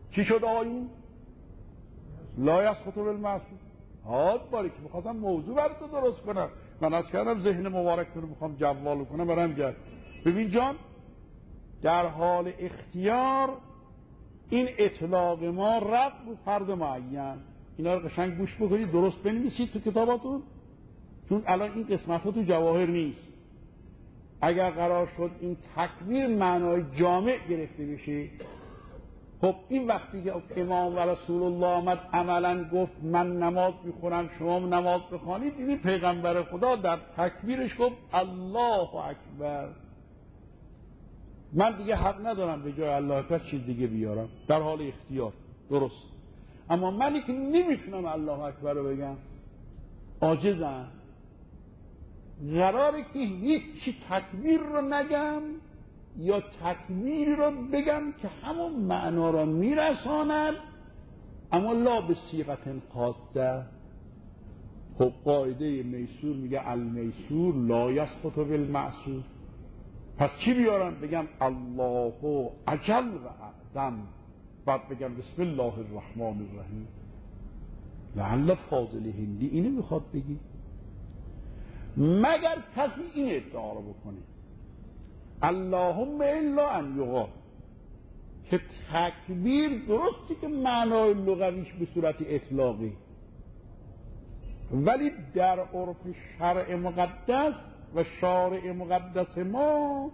چی شد آقایون؟ لا یسقط بالمعصوم. هاد باری که میخواستم موضوع براتون درست کنم، من از کردم ذهن مبارکتون رو میخوام جوال کنم برم گرد. ببین جان، در حال اختیار این اطلاق ما رد بود فرد معین. اینا رو قشنگ گوش بکنید، درست بنویسید تو کتاباتون، چون الان این قسمت ها تو جواهر نیست. اگر قرار شد این تکبیر معنای جامع گرفته بشه، خب این وقتی که امام و رسول الله آمد عملا گفت من نماز میخونم شما نماز بخوانید، این پیغمبر خدا در تکبیرش گفت الله اکبر. من دیگه حق ندارم به جای الله اکبر چیز دیگه بیارم در حال اختیار، درست. اما منی که نمیتونم الله اکبر رو بگم، عاجزم، قراره که هیچی تکبیر رو نگم یا تکبیر رو بگم که همون معنا رو میرساند، اما لا به صیغت خاصه. خب قاعده میسور میگه المیسور لا یسقط بالمعسور. پس چی بیارم؟ بگم الله اجل و اعظم، بعد بگم بسم الله الرحمن الرحیم. لعل فاضل هندی اینو میخواد بگی، مگر کسی این ادعا رو بکنه اللهم الا ان یقال که تکبیر درستی که معنای لغویش به صورت اطلاقی، ولی در عرف شرع مقدس و شارع مقدس ما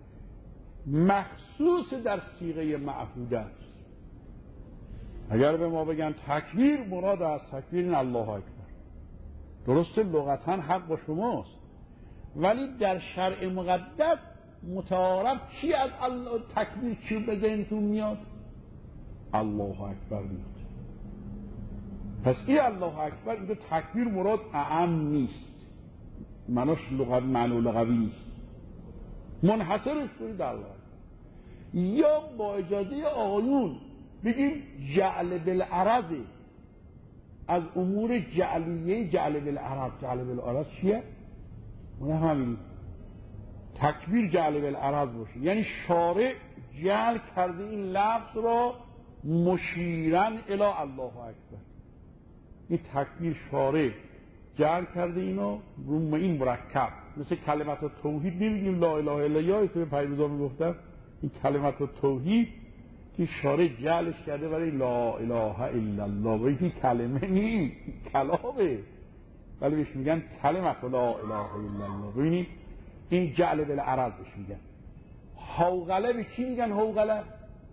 مخصوص در صیغه معهوده است. اگر به ما بگن تکبیر، مراد از تکبیر این الله اکبر، درسته لغتا حق با شماست، ولی در شرع مقدس متعارف چی از الله تکبیر چی به ذهنتون میاد؟ الله اکبر میاد. پس این الله اکبر اینجا تکبیر مراد اعم نیست، معناش لغت معنی لغوی نیست، منحصرش کنید در الله اکبر. یا با اجازه آقایون بگیم جعل بالعرض، از امور جعلیه جعل بالعرض. جعل بالعرض چیه؟ اون همین تکبیر جعل بالعرض باشه، یعنی شارع جعل کرده این لفظ را مشیرن الی الله اکبر. این تکبیر شارع جعل کرده اینو روم این مرکب، مثل کلمت توحید نمیگیم لا اله الا الله، اسم پیروزا میگفتن این کلمت توحید که شارع جعلش کرده برای لا اله الا الله، و این کلمه نیست، کلامه، ولی بهش میگن کلمت لا اله الا الله. ببینید این جعل بالعرض بهش میگن. حوغله به کی میگن؟ حوغله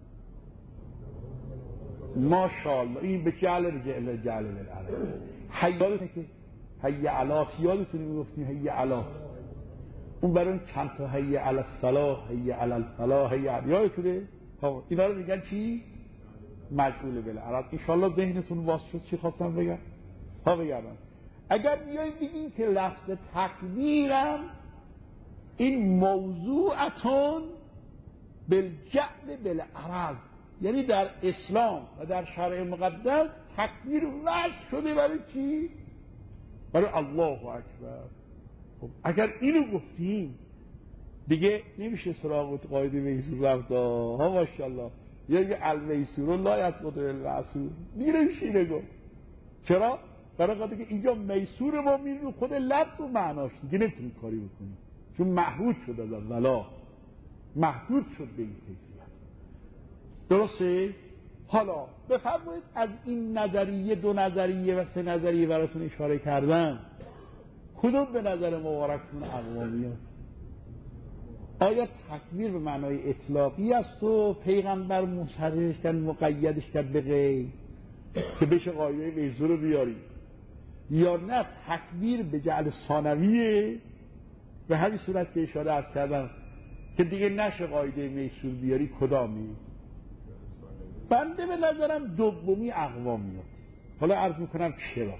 ماشاءالله این به جعل به جعل بالعرض. حیالته که حی علات یادتون میگفتیم حی علات، اون برای اون چند تا حی علی الصلاح حی علی الفلاح حی علی یادتونه؟ اینا رو میگن چی؟ مجعول بالعرض. ان شاء الله ذهنتون واس شد چی خواستم بگم؟ ها بگم اگر بیایید بگیم که لفظ تکبیرم این موضوعتون بالجعل بالعرض، یعنی در اسلام و در شرع مقدس تکبیر وضع شده برای چی؟ برای الله اکبر. خب اگر اینو گفتیم دیگه نمیشه سراغ قاعده میسور رفت ها ماشاءالله، یعنی المیسور لا یسقط بالمعسور دیگه نمیشه اینو گفت. چرا؟ برای خاطر که اینجا میسور ما میریم خود لفظ و معناش، دیگه نمیتونیم کاری بکنیم چون محدود شد از اولا، محدود شد به این کیفیت. درسته؟ حالا بفرمایید از این نظریه دو نظریه و سه نظریه براتون اشاره کردم، کدوم به نظر مبارکتون اقوا میاد؟ آیا تکبیر به معنای اطلاقی است و پیغمبر مصرحش کرد مقیدش کرد به غیر که بشه قاعده میسور رو بیاری، یا نه تکبیر به جعل ثانویه به همین صورت که اشاره از کردم که دیگه نشه قاعده میسور بیاری؟ کدامی؟ بنده به نظرم دومی اقوا میاد. حالا عرض میکنم چرا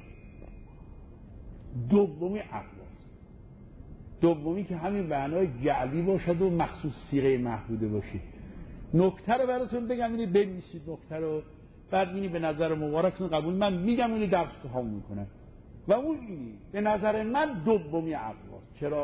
دومی اقواست. دومی که همین معنای جعلی باشد و مخصوص صیغه محدوده باشه. نکته رو براتون بگم، اینی بنویسید نکته رو، بعد اینی به نظر مبارکتون قبول من میگم، اینی درس تمام میکنم و اون اینی به نظر من دومی اقواست. چرا؟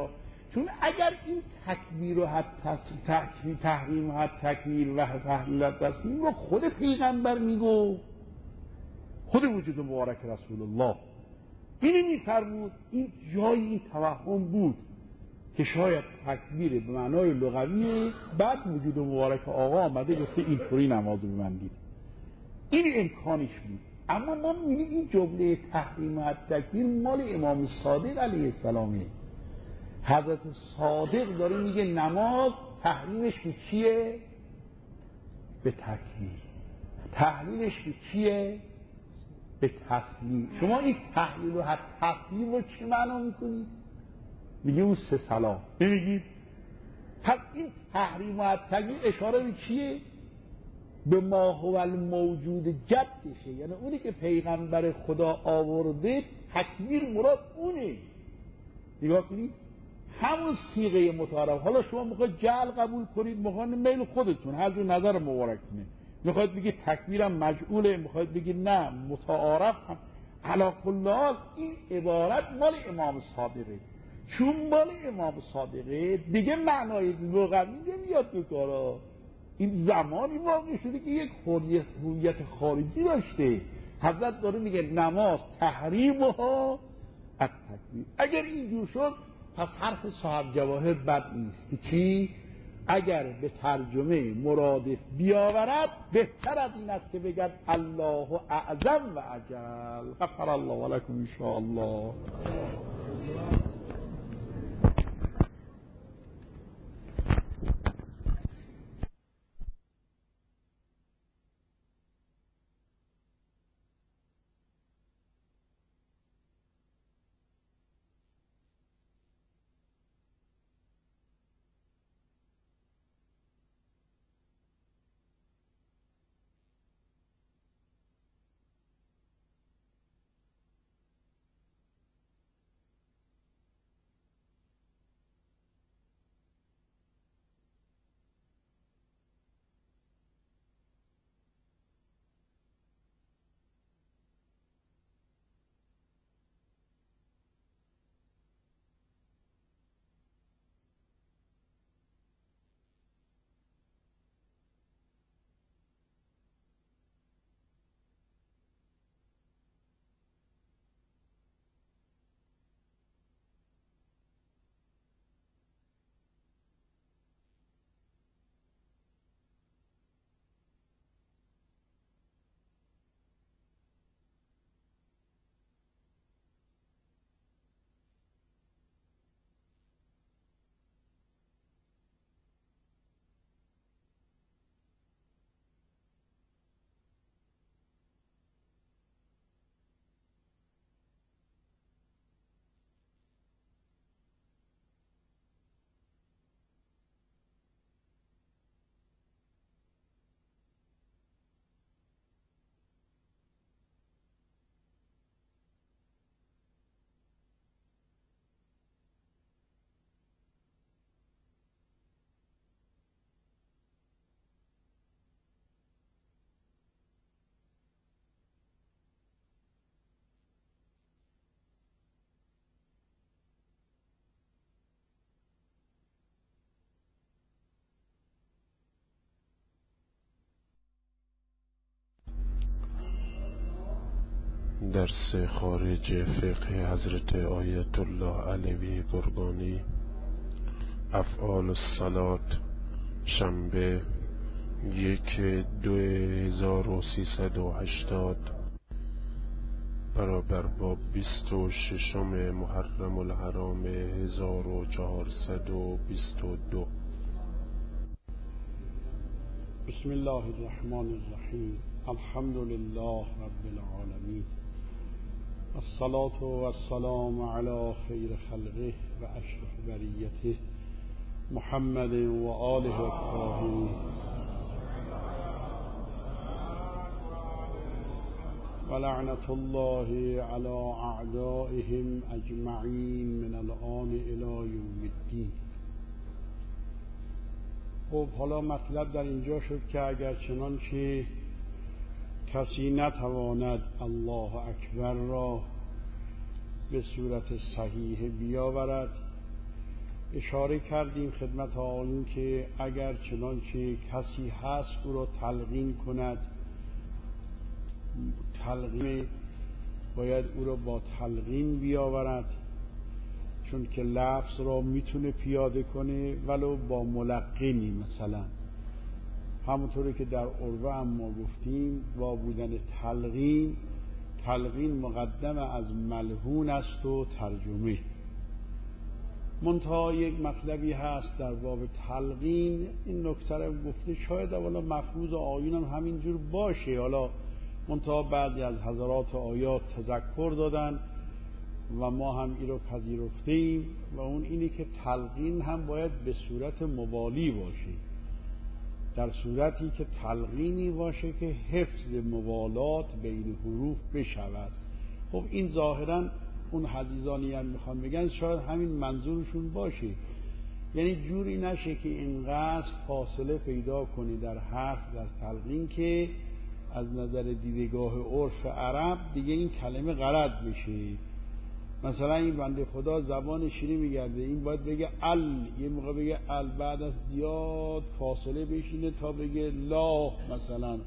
چون اگر این تکبیر و حد تحریم و حد تکبیر و تحلیل و تسلیم رو خود پیغمبر میگو، خود وجود مبارک رسول الله اینی میفرمود، این جای این توهم بود که شاید تکبیر به معنای لغویه، بعد وجود مبارک آقا آمده گفته اینطوری نماز ببندید، این امکانش بود. اما ما می‌بینیم این جمله تحریم و تکبیر مال امام صادق علیه السلامه. حضرت صادق داره میگه نماز تحریمش به چیه؟ به تکبیر. تحلیلش به چیه؟ به تسلیم. شما این تحلیل و تسلیم رو چه معنا میکنید؟ میگه اون سه سلام نمیگید؟ پس این تحریم و تکبیر اشاره به چیه؟ به ما هو الموجود جدشه، یعنی اونی که پیغمبر خدا آورده تکبیر مراد اونه. نگاه کنید همون صیغه متعارف. حالا شما میخواید جعل قبول کنید، میخواید میل خودتون، هر جور نظر مبارکتونه، میخواید بگید تکبیرم مجعوله، میخواید بگید نه متعارف هم. علی کل حال این عبارت مال امام صادقه. چون مال امام صادقه دیگه معنای لغوی نمیاد تو کارا. این زمانی واقع شده که یک هویت خارجی داشته. حضرت داره میگه نماز تحریمها التکبیر. اگر اینجور شد پس حرف صاحب جواهر بد نیست که چی؟ اگر به ترجمه مرادف بیاورد بهتر از این است که بگد الله اعظم و اجل. غفر الله ولکم ان شاء الله. درس خارج فقه حضرت آیت الله علوی گرگانی، افعال الصلات، شنبه یک دو هزار و سیصد و هشتاد برابر با بیست و ششم محرم الحرام هزار و چهارصد و بیست و دو. بسم الله الرحمن الرحیم. الحمد لله رب العالمین، الصلاة والسلام على خیر خلقه و اشرف بریته محمد و آله الطاهرین و لعنت الله على اعدائهم اجمعین من الآن الى یوم الدین. خب حالا مطلب در اینجا شد که اگر چنانچه کسی نتواند الله اکبر را به صورت صحیح بیاورد، اشاره کردیم خدمت آقایون که اگر چنانچه کسی هست او را تلقین کند، تلقین باید او را با تلقین بیاورد، چون که لفظ را میتونه پیاده کنه ولو با ملقنی. مثلا همونطوری که در عروه هم ما گفتیم با بودن تلقین، تلقین مقدم از ملحون است و ترجمه. منتها یک مطلبی هست در باب تلقین، این نکته رو گفته شاید اولا مفروض آیون هم همینجور باشه، حالا منتها بعضی از حضرات آیات تذکر دادن و ما هم این رو پذیرفتیم و اون اینی که تلقین هم باید به صورت موالی باشه، در صورتی که تلقینی باشه که حفظ موالات بین حروف بشود. خب این ظاهراً اون حدیثانی هم میخوان بگن شاید همین منظورشون باشه، یعنی جوری نشه که اینقدر فاصله پیدا کنی در حرف در تلقین که از نظر دیدگاه عرف عرب دیگه این کلمه غلط بشه. مثلا این بنده خدا زبان شیری میگرده، این باید بگه ال، یه موقع بگه ال، بعد از زیاد فاصله بشینه تا بگه لا، مثلا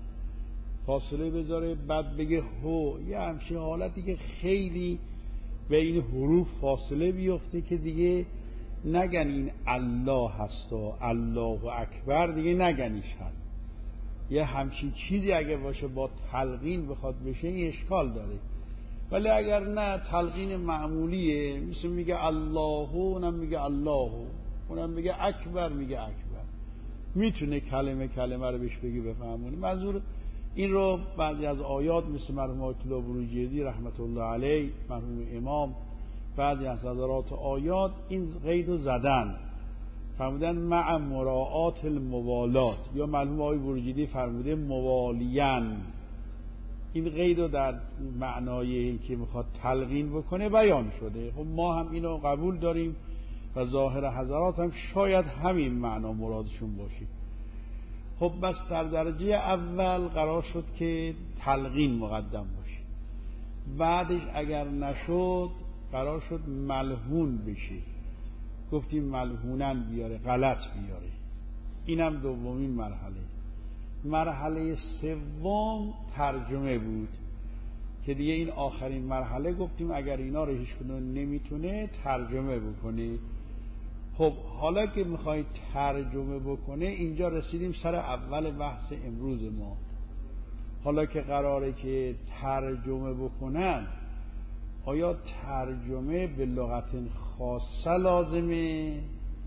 فاصله بذاره بعد بگه هو، یه همچین حالتی که خیلی بین حروف فاصله بیفته که دیگه نگن این الله هست و الله اکبر دیگه نگنیش هست. یه همچین چیزی اگه باشه با تلقین بخواد بشه این اشکال داره. ولی اگر نه تلقین معمولیه، مثل میگه الله، اونم میگه الله، اونم میگه اکبر میگه اکبر، میتونه کلمه کلمه رو بهش بگی بفهمونی. منظور این رو بعضی از آیات مثل مرحوم آیت الله بروجردی رحمت الله علیه، مرحوم امام، بعضی از حضرات آیات این قید رو زدن، فرمودن مع مراعات الموالات، یا مرحوم آیت بروجردی فرموده موالیان. این قید رو در معنای که میخواد تلقین بکنه بیان شده. خب ما هم اینو قبول داریم و ظاهر حضرات هم شاید همین معنا مرادشون باشه. خب بس در درجه اول قرار شد که تلقین مقدم باشه، بعدش اگر نشد قرار شد ملحون بشه، گفتیم ملحونن بیاره، غلط بیاره. اینم دومین مرحله. مرحله سوم ترجمه بود که دیگه این آخرین مرحله گفتیم اگر اینا رو هیچ کدوم نمیتونه ترجمه بکنه. خب حالا که میخواید ترجمه بکنه، اینجا رسیدیم سر اول بحث امروز ما. حالا که قراره که ترجمه بکنن، آیا ترجمه به لغت خاصه لازمه؟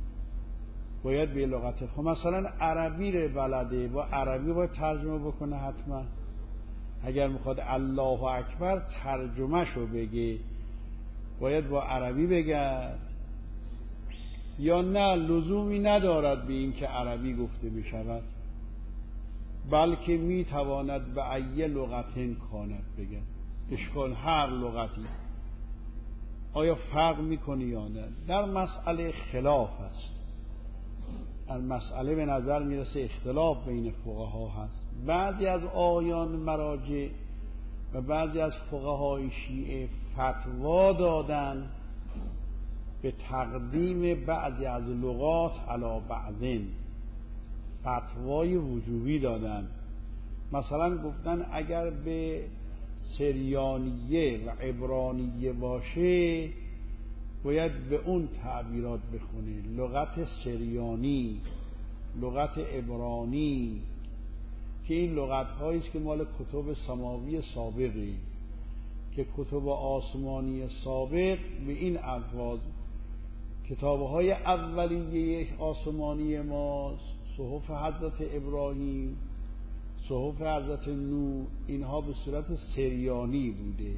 باید به لغت خاصه، مثلا عربی رو بلده، با عربی باید ترجمه بکنه حتما. اگر میخواد الله اکبر ترجمه شو بگه باید با عربی بگه، یا نه لزومی ندارد به این که عربی گفته بشود، بلکه میتواند به ای لغتین کاند بگه، اشکال هر لغتی. آیا فرق میکنه یا نه؟ در مسئله خلاف است، در مسئله به نظر میرسه اختلاف بین فقها هست. بعضی از آیان مراجع و بعضی از فقهای شیعه فتوا دادن به تقدیم بعضی از لغات علی بعضین، فتوای وجوبی دادن. مثلا گفتن اگر به سریانیه و عبرانیه باشه باید به اون تعبیرات بخونه، لغت سریانی، لغت عبرانی، که این لغت هایی است که مال کتب سماوی سابقی، که کتب آسمانی سابق به این الفاظ، کتاب‌های اولیه آسمانی ما، صحف حضرت ابراهیم، صحف حضرت نوح، اینها به صورت سریانی بوده.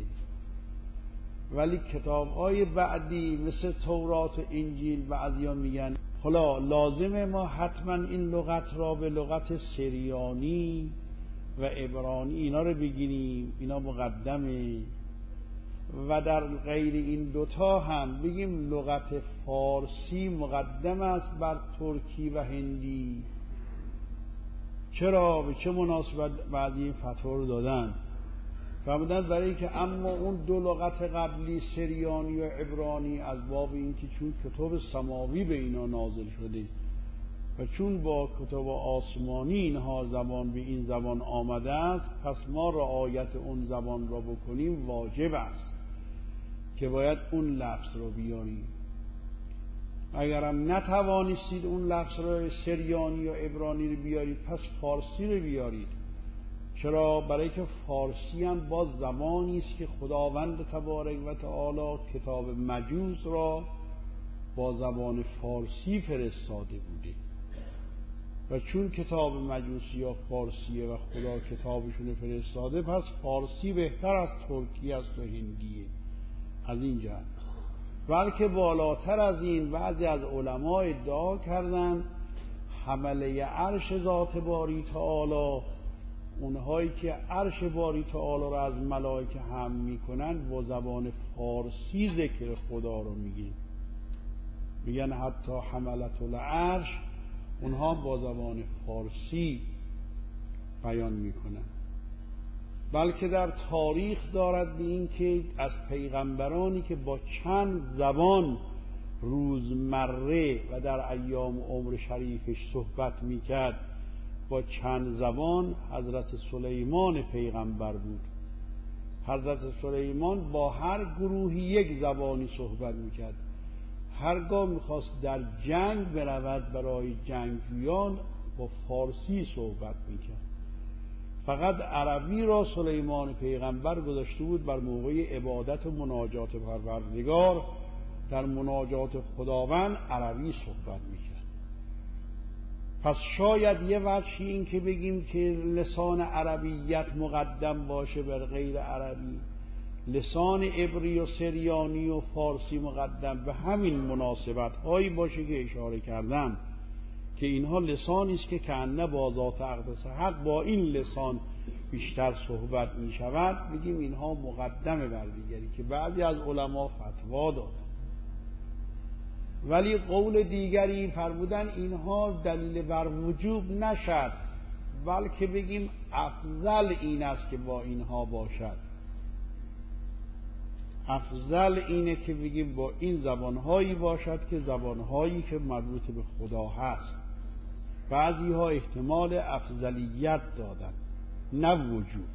ولی کتاب‌های بعدی مثل تورات و انجیل بعضیا میگن حالا لازمه ما حتما این لغت را به لغت سریانی و عبرانی اینا رو بگیریم، اینا مقدمه. و در غیر این دوتا هم بگیم لغت فارسی مقدم است بر ترکی و هندی. چرا؟ به چه مناسبت بعضی این فتوا رو دادن؟ فرمودند برای که اما اون دو لغت قبلی سریانی و عبرانی از باب اینکه چون کتاب سماوی به اینا نازل شده و چون با کتاب آسمانی اینها زبان به این زبان آمده است، پس ما رعایت اون زبان را بکنیم واجب است که باید اون لفظ رو بیاریم. اگرم نتوانستید اون لفظ رو سریانی و عبرانی رو بیارید، پس فارسی رو بیارید. چرا؟ برای که فارسی هم باز زبانی است که خداوند تبارک و تعالی کتاب مجوز را با زبان فارسی فرستاده بوده و چون کتاب مجوسی یا فارسیه و خدا کتابشون فرستاده، پس فارسی بهتر از ترکی است و هندیه. از این جهت بلکه بالاتر از این بعضی از علما ادعا کردند حمله عرش ذات باری تعالی، اونهایی که عرش باری تعالی را از ملائکه حمل میکنن با زبان فارسی ذکر خدا رو میگن. میگن حتی حملت العرش اونها با زبان فارسی بیان میکنن. بلکه در تاریخ دارد به این که از پیغمبرانی که با چند زبان روزمره و در ایام عمر شریفش صحبت میکرد با چند زبان حضرت سلیمان پیغمبر بود. حضرت سلیمان با هر گروهی یک زبانی صحبت میکرد. هرگاه میخواست در جنگ برود برای جنگجویان با فارسی صحبت میکرد. فقط عربی را سلیمان پیغمبر گذاشته بود بر موقع عبادت و مناجات پروردگار، در مناجات خداوند عربی صحبت میکرد. پس شاید یه وجهی این که بگیم که لسان عربیت مقدم باشه بر غیر عربی، لسان عبری و سریانی و فارسی مقدم، به همین مناسبت هایی باشه که اشاره کردم که اینها لسانی است که کأنه با ذات اقدس حق با این لسان بیشتر صحبت می شود، بگیم اینها مقدمه بر دیگری، که بعضی از علما فتوا دادن. ولی قول دیگری فرمودن اینها دلیل بر وجوب نشد، بلکه بگیم افضل این است که با اینها باشد. افضل اینه که بگیم با این زبانهایی باشد که زبانهایی که مربوط به خدا هست. بعضی ها احتمال افضلیت دادن نه وجوب.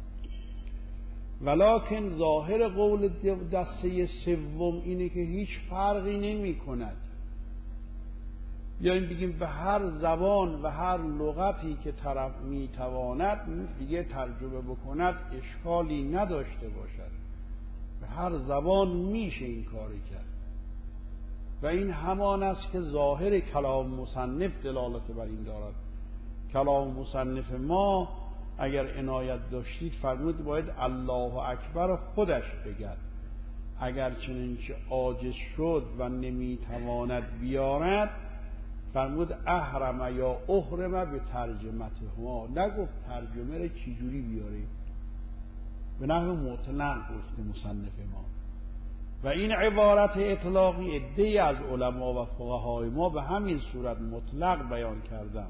ولکن ظاهر قول دسته سوم اینه که هیچ فرقی نمی کند. یعنی بگیم به هر زبان و هر لغتی که طرف می تواند دیگه ترجمه بکند اشکالی نداشته باشد. به هر زبان میشه این کاری کرد و این همان است که ظاهر کلام مصنف دلالت بر این دارد. کلام مصنف ما اگر عنایت داشتید فرمود باید الله اکبر خودش بگد. اگر چنانچه عاجز شد و نمیتواند بیارد فرمود احرم یا احرم به ترجمته ما، نگفت ترجمه را چجوری بیاره، به نحو مطلق گفته مصنف ما. و این عبارت اطلاقی عده‌ای از علما و فقهای ما به همین صورت مطلق بیان کردن،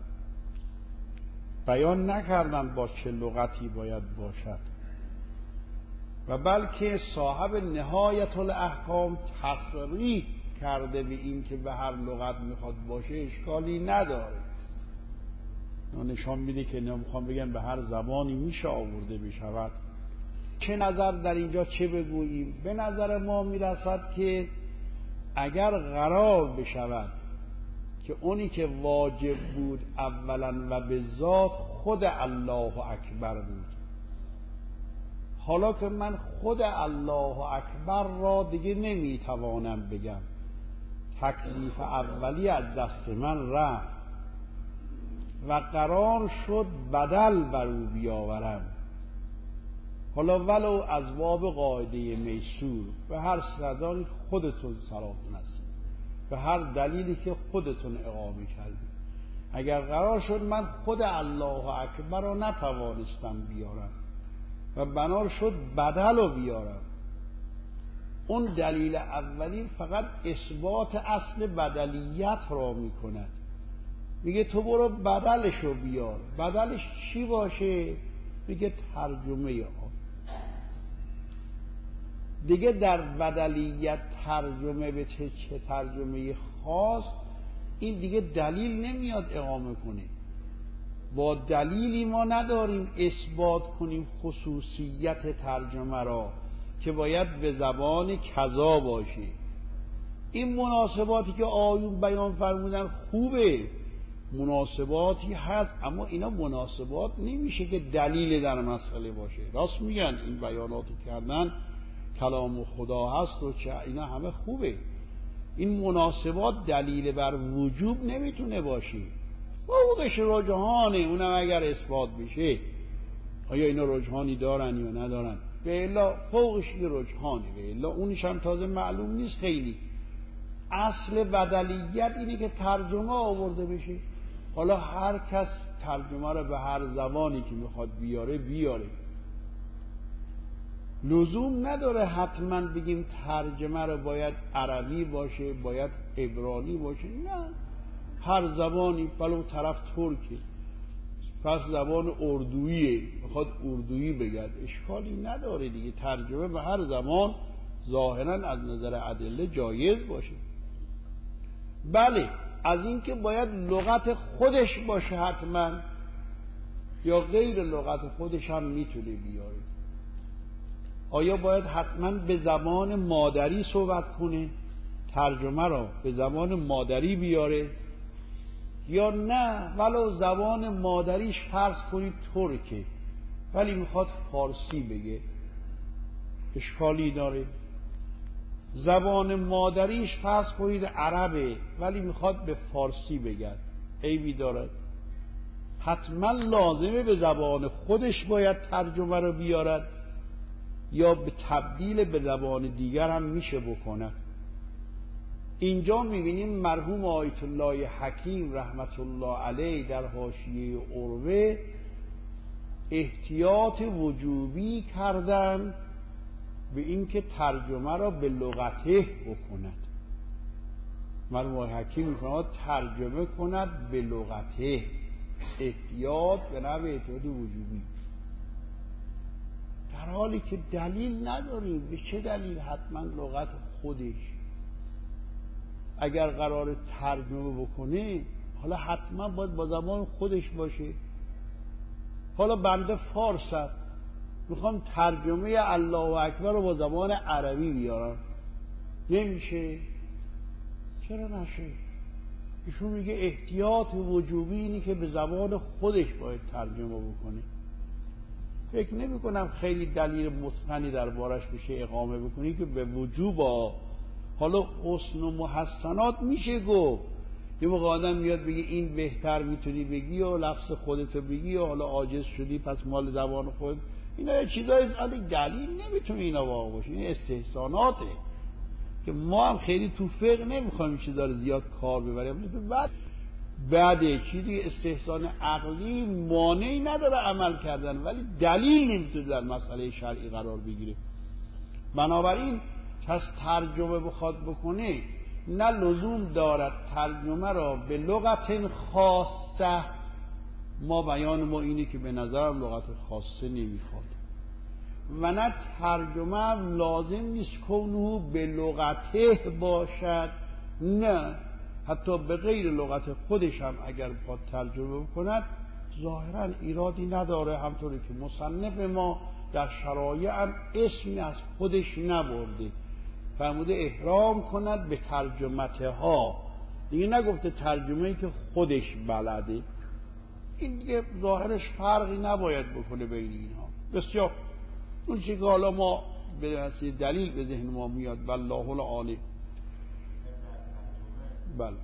بیان نکردن با چه لغتی باید باشد. و بلکه صاحب نهایت الاحکام تصریح کرده به این که به هر لغت میخواد باشه اشکالی نداره. نشان میده که نمیخوام بگن به هر زبانی میشه آورده بشود. چه نظر در اینجا چه بگوییم؟ به نظر ما میرسد که اگر قرار بشود که اونی که واجب بود اولا و به ذات خود الله اکبر بود، حالا که من خود الله اکبر را دیگه نمیتوانم بگم، تکلیف اولی از دست من رفت و قرار شد بدل بر او بیاورم، حالا ولو از باب قاعده میسور به هر سزایی که خودتون صلاحتون است، به هر دلیلی که خودتون اقامه کردید، اگر قرار شد من خود الله اکبر را نتوانستم بیارم و بنار شد بدل رو بیارم، اون دلیل اولی فقط اثبات اصل بدلیت را میکند. میگه تو برو بدلش رو بیار. بدلش چی باشه؟ میگه ترجمه آن. دیگه در بدلیت ترجمه به چه چه ترجمه خاص این دیگه دلیل نمیاد اقامه کنه. با دلیلی ما نداریم اثبات کنیم خصوصیت ترجمه را که باید به زبان کذا باشه. این مناسباتی که آیون بیان فرمودن خوبه، مناسباتی هست، اما اینا مناسبات نمیشه که دلیل در مسئله باشه. راست میگن این بیاناتی کردن کلام خدا هست و چه اینا همه خوبه، این مناسبات دلیل بر وجوب نمیتونه باشه. فوقش رجحانه، اونم اگر اثبات بشه. آیا اینا رجحانی دارن یا ندارن؟ به الا فوقش یه رجحانه، به الا اونش هم تازه معلوم نیست خیلی. اصل بدلیت اینه که ترجمه آورده بشه. حالا هر کس ترجمه رو به هر زبانی که میخواد بیاره بیاره، لزوم نداره حتما بگیم ترجمه رو باید عربی باشه، باید عبرانی باشه. نه، هر زبانی، ولو طرف ترکه، پس زبان اردویه میخواد اردویی بگد، اشکالی نداره دیگه. ترجمه به هر زبان ظاهرا از نظر ادله جایز باشه. بله، از این که باید لغت خودش باشه حتما، یا غیر لغت خودش هم میتونه بیاره. آیا باید حتما به زبان مادری صحبت کنه، ترجمه را به زبان مادری بیاره، یا نه ولو زبان مادریش فرض کنید ترکه ولی میخواد فارسی بگه، اشکالی داره؟ زبان مادریش فرض کنید عربه ولی میخواد به فارسی بگه، عیبی داره؟ حتما لازمه به زبان خودش باید ترجمه رو بیارد یا به تبدیل به زبان دیگر هم میشه بکنه. اینجا میبینیم مرحوم آیت الله حکیم رحمت الله علیه در حاشیه عروه احتیاط وجوبی کردن به اینکه ترجمه را به لغته بکند. مرحوم حکیم میفرماید ترجمه کند به لغته، احتیاط به نوع احتیاط وجوبی، در حالی که دلیل نداریم. به چه دلیل حتما لغت خودش؟ اگر قرار ترجمه بکنه حالا حتما باید با زبان خودش باشه. حالا بنده فارسم، میخوام ترجمه الله اکبر رو با زبان عربی بیارم، نمیشه؟ چرا نشه؟ ایشون میگه احتیاط وجوبی اینی که به زبان خودش باید ترجمه بکنه. فکر نمی کنم خیلی دلیل متقنی دربارش بشه اقامه بکنی که به وجوب. حالا حسن و محسنات میشه گفت، یه موقع آدم میاد بگی این بهتر میتونی بگی و لفظ خودتو بگی و حالا عاجز شدی پس مال زبان خود، اینا چیزای زیادی دلیل نمیتونه اینا واقع باشه. این استحساناته که ما هم خیلی تو فقه نمیخوایم این چیزا رو زیاد کار ببریم. بعد بعد چیزی استحسان عقلی مانعی نداره عمل کردن، ولی دلیل نمیتونه در مسئله شرعی قرار بگیره. بنابراین کس ترجمه بخواد بکنه نه لزوم دارد ترجمه را به لغت خاصه. ما بیان ما اینه که به نظرم لغت خاصه نمیخواد، و نه ترجمه لازم نیست کونه به لغته باشد، نه حتی به غیر لغت خودش هم اگر بخواد ترجمه بکند ظاهرا ایرادی نداره. همطوری که مصنف ما در شرایع هم اسمی از خودش نبرده، فرموده احرام کند به ترجمته ها، دیگه نگفته ترجمه‌ای که خودش بلده. این دیگه ظاهرش فرقی نباید بکنه بین اینها. بسیار اون چیزی که حالا ما به واسطه دلیل به ذهن ما میاد والله العالم. بله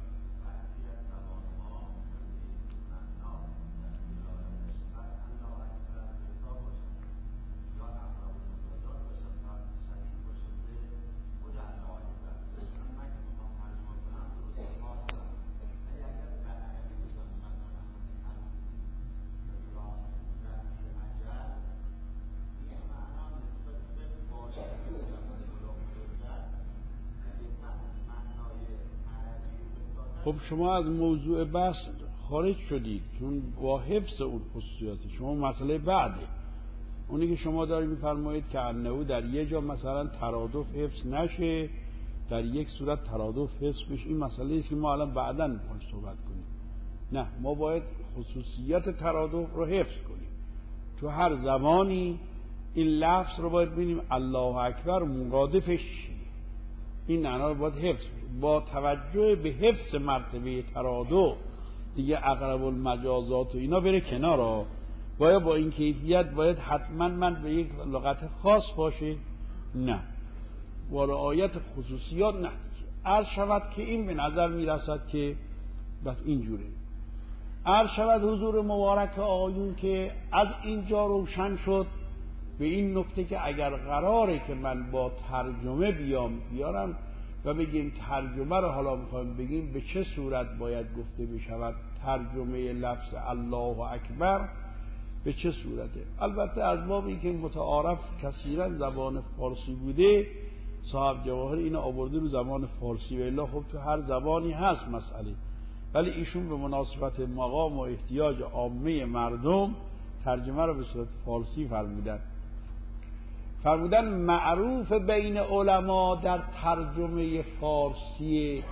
خب شما از موضوع بحث خارج شدید، چون با حفظ اون خصوصیات شما مسئله بعده. اونی که شما دارید میفرمایید که انه در یه جا مثلا ترادف حفظ نشه، در یک صورت ترادف حفظ بشه، این مسئله است که ما الان بعداً میخوایم صحبت کنیم. نه، ما باید خصوصیت ترادف رو حفظ کنیم. تو هر زبانی این لفظ رو باید ببینیم الله اکبر مرادفش این معنا رو باید حفظ کنیم. با توجه به حفظ مرتبه ترادف دیگه اقرب المجازات و اینا بره کنار. باید با این کیفیت باید حتما من به یک لغت خاص باشه؟ نه، با رعایت خصوصیات نه. عرض شود که این به نظر میرسد که بس اینجوره. عرض شود حضور مبارک آقایون که از اینجا روشن شد به این نکته که اگر قراره که من با ترجمه بیام بیارم و بگیم ترجمه رو حالا میخوایم بگیم به چه صورت باید گفته بشود، ترجمه لفظ الله اکبر به چه صورته. البته از بابی که متعارف کثیرا زبان فارسی بوده صاحب جواهر اینو آورده رو زبان فارسی و الا خب تو هر زبانی هست مسئله، ولی ایشون به مناسبت مقام و احتیاج عامه مردم ترجمه رو به صورت فارسی فرمودن. فرمودن معروف بین علما در ترجمه فارسی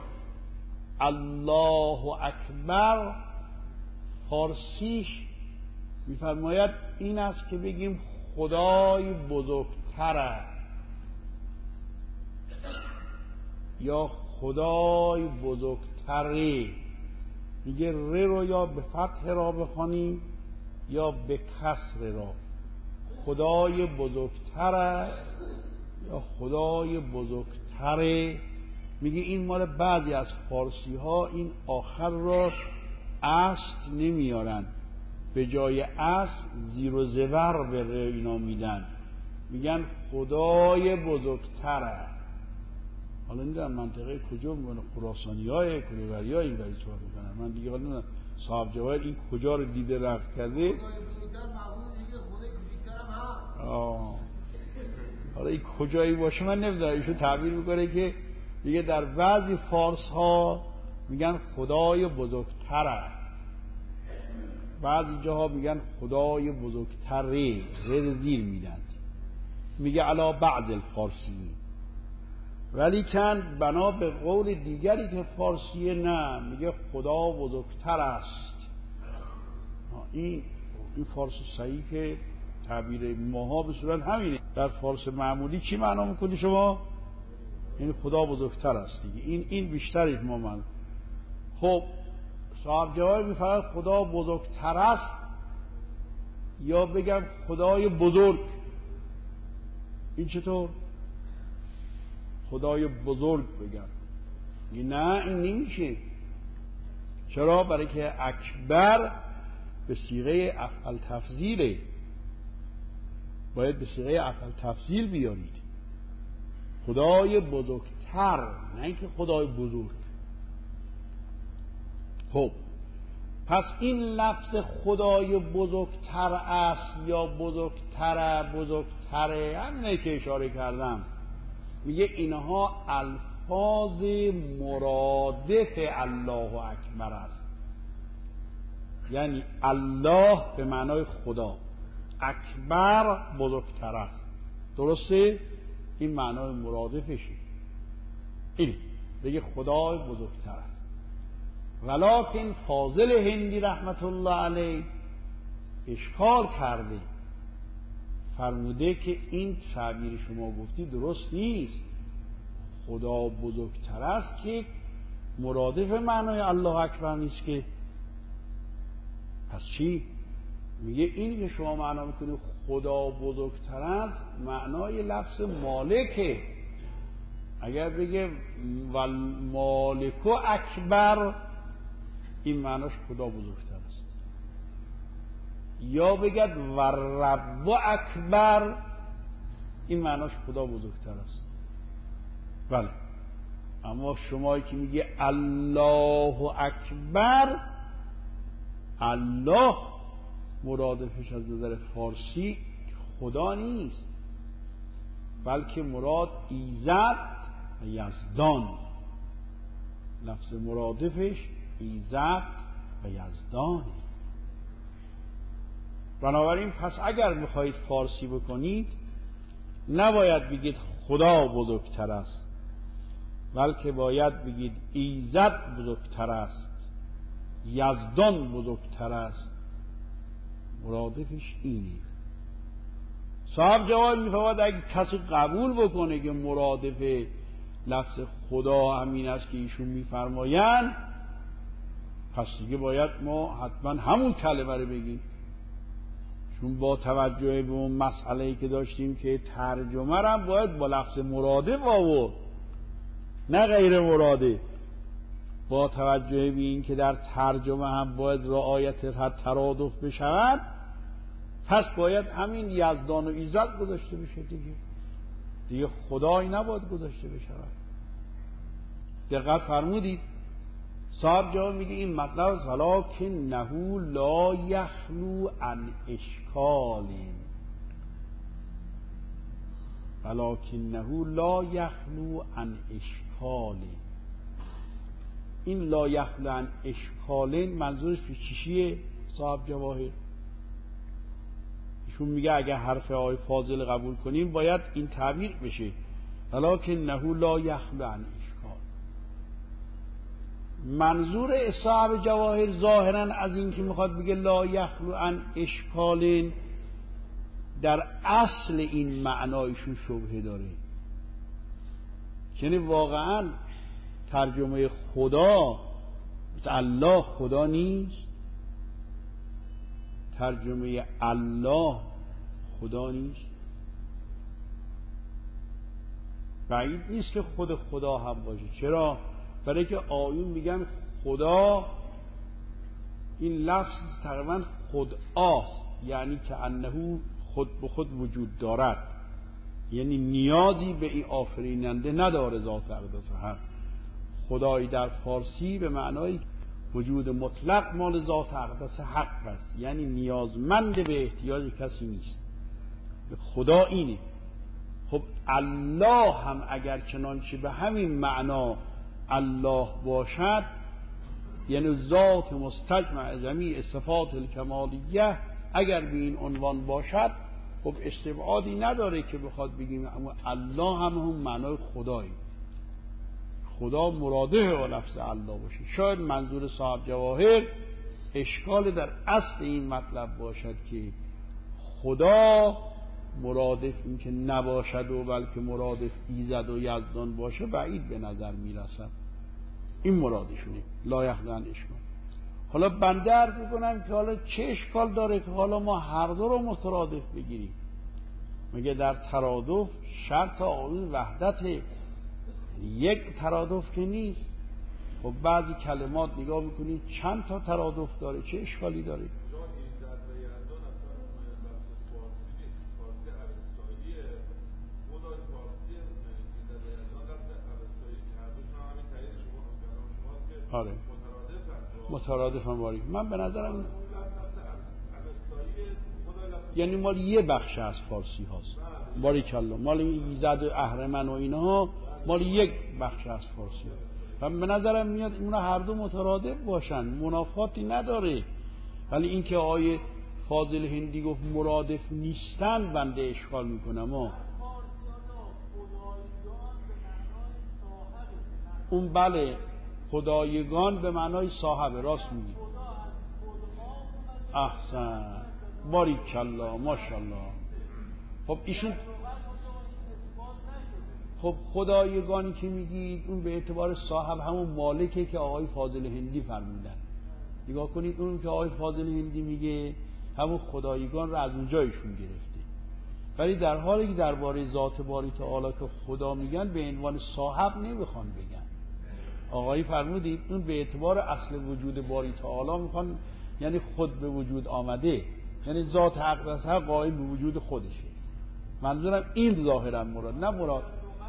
الله اکبر، فارسیش میفرماید این است که بگیم خدای بزرگتره یا خدای بزرگتره. میگه ر رو یا به فتح را بخوانیم یا به کسر را. خدای بزرگتره یا خدای بزرگتره. میگه این مال بعضی از فارسی ها این آخر را اصل نمیارن، به جای اصل زیر و زبر به ر اینا میدن، میگن خدای بزرگتره. حالا این در منطقه کجا میگن؟ خراسانی های کلوبری های این بری صحبت میکنن. من دیگه حالا نمیدونم صاحب جواهر این کجا رو دیده رفت کرده. آه حالا این کجایی باشه من نمیدونم. ایشون تعبیر میکنه که دیگه در بعضی فارس ها میگن خدای بزرگتره، بعضی جاها میگن خدای بزرگتره، ر زیر میدن. میگه علا بعض الفارسی، ولی کن بنا به قول دیگری که فارسیه نه، میگه خدا بزرگتر است. این این فارس صحیح که تعبیر ماها به صورت همینه. در فارس معمولی چی معنا میکنی شما؟ این خدا بزرگتر است دیگه. این این بیشترش ما من. خب صاحب جواهر میفرماید خدا بزرگتر است یا بگم خدای بزرگ. این چطور؟ خدای بزرگ بگم؟ نه این نمیشه. چرا؟ برای که اکبر به صیغه افعل تفضیله، باید به صیغه افعل تفضیل بیارید. خدای بزرگتر، نه اینکه خدای بزرگ. خب پس این لفظ خدای بزرگتر است یا بزرگتره بزرگتره همینه که اشاره کردم. میگه اینها الفاظ مرادف الله اکبر است. یعنی الله به معنای خدا، اکبر بزرگتر است. درسته؟ این معنای مرادفشه. این بگه خدای بزرگتر است. ولکن فاضل هندی رحمت الله علیه اشکال کرده، فرموده که این تعبیر شما گفتی درست نیست. خدا بزرگتر است که مرادف معنای الله اکبر نیست که. پس چی؟ میگه این که شما معنا میکنی خدا بزرگتر است معنای لفظ مالکه. اگر بگه ول مالکو اکبر این معناش خدا بزرگتر است. یا بگد ور رب اکبر این معناش خدا بزرگتر است. بله، اما شما که میگه الله اکبر، الله مرادفش از نظر فارسی خدا نیست، بلکه مراد ایزد و یزدان. لفظ مرادفش ایزد و یزدانه. بنابراین پس اگر میخواهید فارسی بکنید نباید بگید خدا بزرگتر است، بلکه باید بگید ایزد بزرگتر است، یزدان بزرگتر است. مرادفش اینه. صاحب جواب میفرماید اگه کسی قبول بکنه که مرادف لفظ خدا همین است که ایشون میفرمایند، پس دیگه باید ما حتما همون کلمه رو بگیم، چون با توجه به اون مسئله‌ای که داشتیم که ترجمه هم باید با لفظ مرادف آورد نه غیر مرادف. با توجه به این که در ترجمه هم باید رعایت ترادف بشود، پس باید همین یزدان و ایزد گذاشته بشه دیگه دیگه خدایی نباید گذاشته بشود. دقت فرمودید؟ صاحب جواب میگه این مطلب است ولکن نهو لا یخلو عن اشکال، ولکن نهو لا یخلو عن اشکال. این لا یخلو عن اشکال منظورش چیه صاحب جواهر؟ ایشون میگه اگر حرف آقای فاضل قبول کنیم باید این تعبیر بشه ولکن نهو لا یخلو عن اشکال. منظور صاحب جواهر ظاهرا از این که میخواد بگه لا یخلو عن اشکال، در اصل این معنایشون شبهه داره. یعنی واقعا ترجمه خدا الله خدا نیست، ترجمه الله خدا نیست. بعید نیست که خود خدا هم باشه. چرا؟ برای که آیون میگن خدا این لفظ تقریبا خداست، یعنی که انه خود به خود وجود دارد، یعنی نیازی به این آفریننده نداره ذات اقدس حق. خدایی در فارسی به معنای وجود مطلق مال ذات اقدس حق است، یعنی نیازمند به احتیاج کسی نیست. خدا اینه. خب الله هم اگر چنانچه به همین معنا الله باشد، یعنی ذات مستجمع جمیع صفات الکمالیه، اگر به این عنوان باشد خب استبعادی نداره که بخواد بگیم اما الله هم هم معنای خدایی، خدا مراده و لفظ الله باشه. شاید منظور صاحب جواهر اشکال در اصل این مطلب باشد که خدا مرادف این که نباشد و بلکه مرادف ایزد و یزدان باشه بعید به نظر میرسد. این مرادشونه لا یخلو عن اشکال. حالا بنده عرض میکنم که حالا چه اشکال داره که حالا ما هر دو رو مترادف بگیریم؟ مگه در ترادف شرط آیین وحدت یک ترادف که نیست؟ خب بعضی کلمات نگاه میکنید چند تا ترادف داره، چه اشکالی داره؟ آره مترادف هم باری. من به نظرم یعنی مال یه بخش از فارسی هاست باریکالله، مال ایزد و اهرمن و اینها مال یک بخش از فارسی هاست. و به نظرم میاد اونا هر دو مترادف باشن، منافاتی نداره. ولی این که آیه فاضل هندی گفت مرادف نیستن بنده اشکال میکنم. ها اون بله خدایگان به معنای صاحب، راست میگی. احسن باریکالله ماشاءالله. خب ایشون خب خدایگانی که میگید اون به اعتبار صاحب همون مالکه که آقای فاضل هندی فرمودن. نگاه کنید اون که آقای فاضل هندی میگه همون خدایگان رو از اونجایشون گرفته، ولی در حالی که درباره ذات باری تعالی که خدا میگن به عنوان صاحب نمیخوان بگن. آقایی فرمودید اون به اعتبار اصل وجود باری تعالی میخوان، یعنی خود به وجود آمده، یعنی ذات اقدس حق قائم به وجود خودشه. منظورم این ظاهرا مراد، نه مراد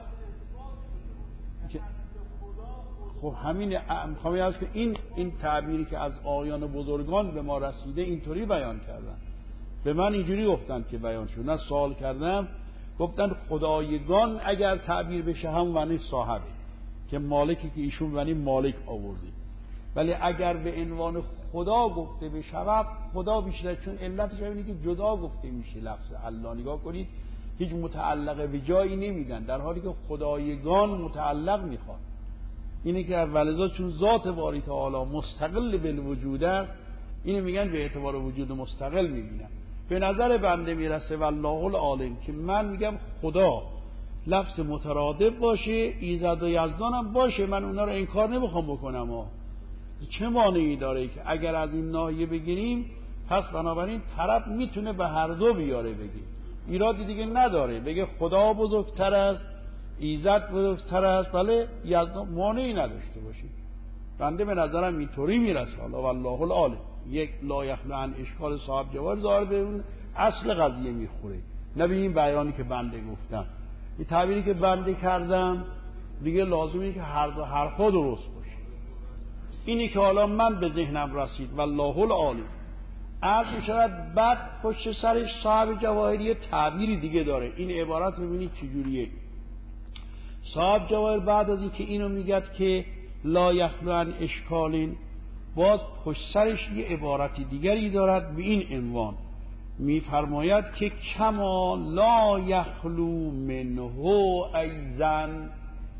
خب همین میخوام از که این این تعبیری که از آیان بزرگان به ما رسیده اینطوری بیان کردن. به من اینجوری گفتن که بیان شد، نه سوال کردم. گفتن خدایگان اگر تعبیر بشه هم معنی صاحبه که مالکی که ایشون معنی مالک آورده، ولی اگر به عنوان خدا گفته بشود، خدا بیشتر، چون علتش اینه که جدا گفته میشه لفظ الله. نگاه کنید هیچ متعلق به جایی نمیدن، در حالی که خدایگان متعلق میخواد. اینه که ولذا چون ذات باری تعالی مستقل بالوجود است، اینو میگن به اعتبار وجود مستقل میبینن. به نظر بنده میرسه والله العالم که من میگم خدا لفظ مترادف باشه، ایزد و یزدان هم باشه، من اونا رو انکار نمیخوام بکنم ها. چه مانعی داره که اگر از این ناحیه بگیریم پس بنابراین طرف میتونه به هر دو بیاره بگه، ایرادی دیگه نداره، بگه خدا بزرگتر است، ایزد بزرگتر است، بله یزدان، مانعی نداشته باشه. بنده به نظرم اینطوری میرسه. حالا والله العالم. یک لا یخلو عن اشکال صاحب جوار ظاهر به اون اصل قضیه میخوره، نه به این بیانی که بنده گفتم. این تعبیری که بنده کردم دیگه لازمه که هر دو حرفا درست باشه. اینی که حالا من به ذهنم رسید والله العالم. عرض میشود بعد پشت سرش صاحب جواهری تعبیری دیگه داره. این عبارت ببینید چجوریه. صاحب جواهر بعد از این که اینو میگد که لا یخلو عن اشکالین، باز پشت سرش یه عبارتی دیگری دارد به این عنوان، میفرماید که کما لا یخلو منه ایزن،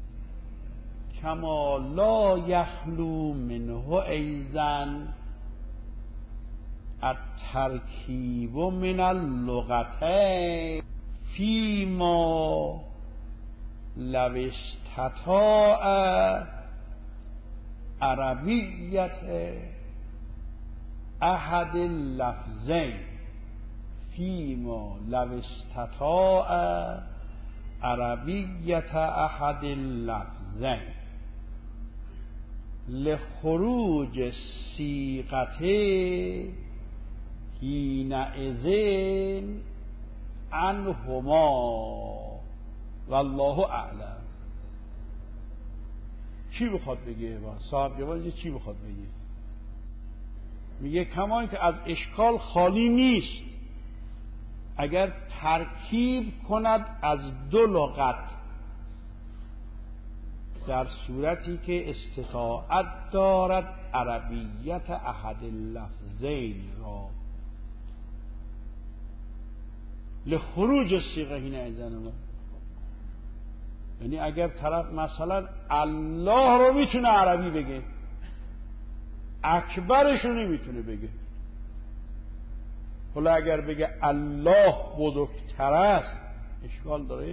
کما لا یخلو منه ایزن الترکیب من اللغتین فیما لو استطاع عربیت احد اللفظین، فیما لو استطاع عربیت احد اللفظین لخروج صیغته حینئذ عنهما والله اعلم. چی بخواد بگه؟ صاحب جوان چی بخواد بگه؟ میگه کما که از اشکال خالی نیست اگر ترکیب کند از دو لغت در صورتی که استطاعت دارد عربیت احد اللفظین را لخروج الصیغه حینئذ. یعنی اگر طرف مثلا الله رو میتونه عربی بگه، اکبرش رو نمیتونه بگه، حالا اگر بگه الله بزرگتر است اشکال داره؟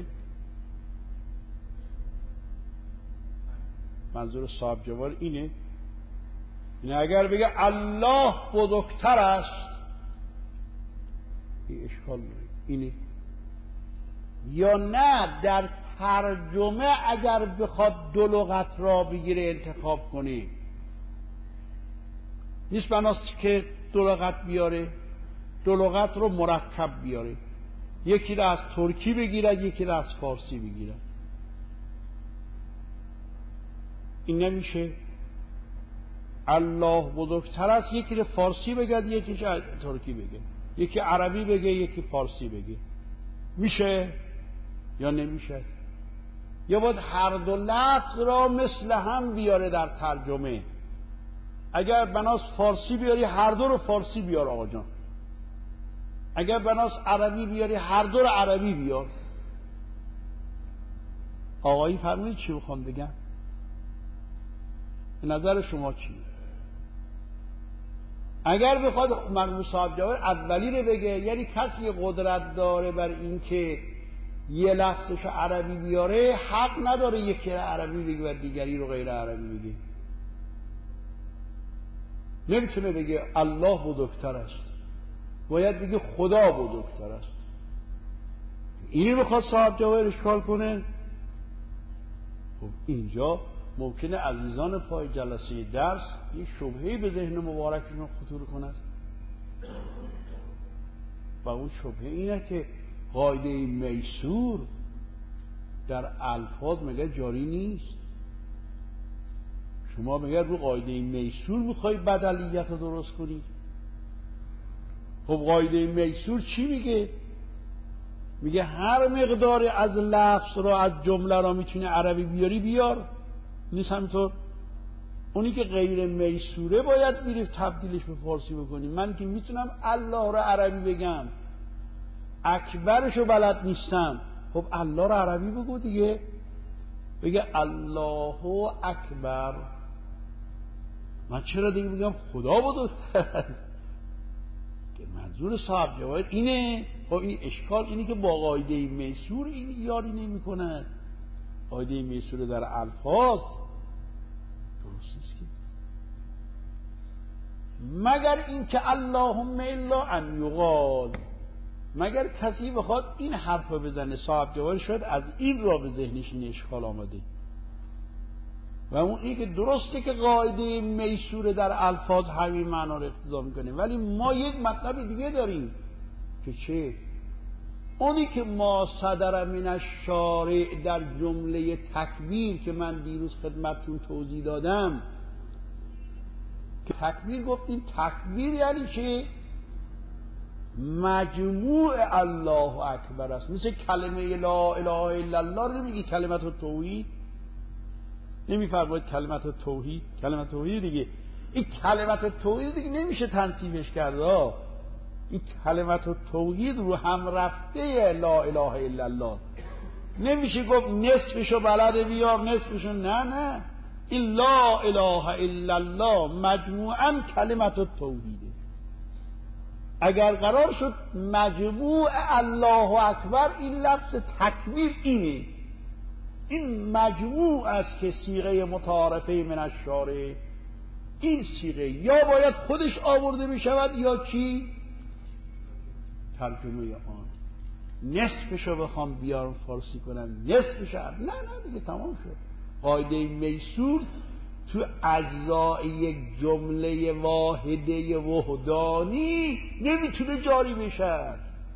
منظور صاحب جوار اینه. این اگر بگه الله بزرگتر است این اشکال داره، اینه. یا نه در ترجمه اگر بخواد دو لغت را بگیره انتخاب کنی، نیست بناست که دو لغت بیاره، دو لغت رو مرکب بیاره، یکی را از ترکی بگیرد یکی را از فارسی بگیرد. این نمیشه. الله بزرگتر است یکی را فارسی بگد یکی را ترکی بگه، یکی عربی بگه یکی فارسی بگه، میشه یا نمیشه؟ یا باید هر دو لفظ را مثل هم بیاره در ترجمه. اگر بناس فارسی بیاری هر دو رو فارسی بیار آقا جان، اگر بناس عربی بیاری هر دو رو عربی بیار. آقایی فرمایید چی بخوام بگم؟ به نظر شما چی؟ اگر بخواد مرحوم صاحب جواهر اولی رو بگه، یعنی کسی قدرت داره بر این که یه لفظش عربی بیاره، حق نداره یکی عربی بگه و دیگری رو غیر عربی بگه. نمیتونه بگه الله بزرگتر است، باید بگه خدا بزرگتر است. اینی میخواد صاحب جواهر اشکال کنه. خب اینجا ممکنه عزیزان پای جلسه درس یه شبهه‌ای به ذهن مبارکشون خطور کند و اون شبهه اینه که قاعده میسور در الفاظ مگه جاری نیست؟ شما مگه رو قاعده میسور میخوای بدلیت رو درست کنی؟ خب قاعده میسور چی میگه؟ میگه هر مقداری از لفظ رو از جمله رو میتونه عربی بیاری بیار، نیست همینطور؟ اونی که غیر میسوره باید میری تبدیلش به فارسی بکنی. من که میتونم الله رو عربی بگم، اکبرشو بلد نیستم، خب الله رو عربی بگو دیگه، بگه الله اکبر. من چرا دیگه بگم خدا بزرگتر؟ که منظور صاحب جواهر اینه. خب این اشکال اینه که با قاعده میسور این یاری نمی کنه. قاعده میسور در الفاظ درست نیست که، مگر این که اللهم الا ان یقال، مگر کسی بخواد این حرف رو بزنه. صاحب جواهر شاید از این را به ذهنش این اشکال آمده و اون این که درسته که قاعده میسور در الفاظ همین معنا رو اقتضا میکنه، ولی ما یک مطلب دیگه داریم که چه؟ اونی که ما صدر من الشارع در جمله تکبیر که من دیروز خدمتتون توضیح دادم که تکبیر گفتیم، تکبیر یعنی چه؟ مجموع الله اکبر است. مثل کلمه لا اله الا الله رو میگی کلمت التوحید، نمیفرماید کلمت التوحید، کلمت توحید دیگه. این کلمت التوحید دیگه نمیشه تنصیبش کرد. این کلمت التوحید رو هم رفته لا اله الا الله، نمیشه گفت نصفشو بلده بیار نصفشو، نه نه، این لا اله الا الله مجموعاً کلمت التوحیده. اگر قرار شد مجموع الله اکبر، این لفظ تکبیر اینه، این مجموع است که صیغه متعارفه من الشارع، این صیغه یا باید خودش آورده می شود یا چی؟ ترجمه آن. نصفشو بخوام بیارم فارسی کنم نصفشو، نه نه دیگه تمام شد. قاعده میسور تو اجزای یک جمله واحده وحدانی نمیتونه جاری بشه.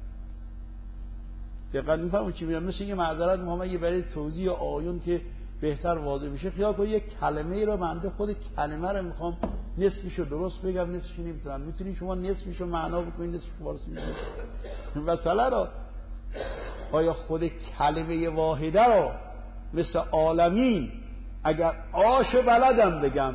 دقیقا میفهمم چی میگم؟ مثل یه معذرت میخوام اگه برای توضیح آیون که بهتر واضح بشه، خیال کنید یک کلمه رو بنده خود کلمه رو میخوام نصفشو درست بگم نصفشو نمیتونم، میتونی شما نصفشو معنا بکنید نصفش فارسی بگید مثلا رو آیا خود کلمه واحده رو مثل عالمین اگر آشو بلدم بگم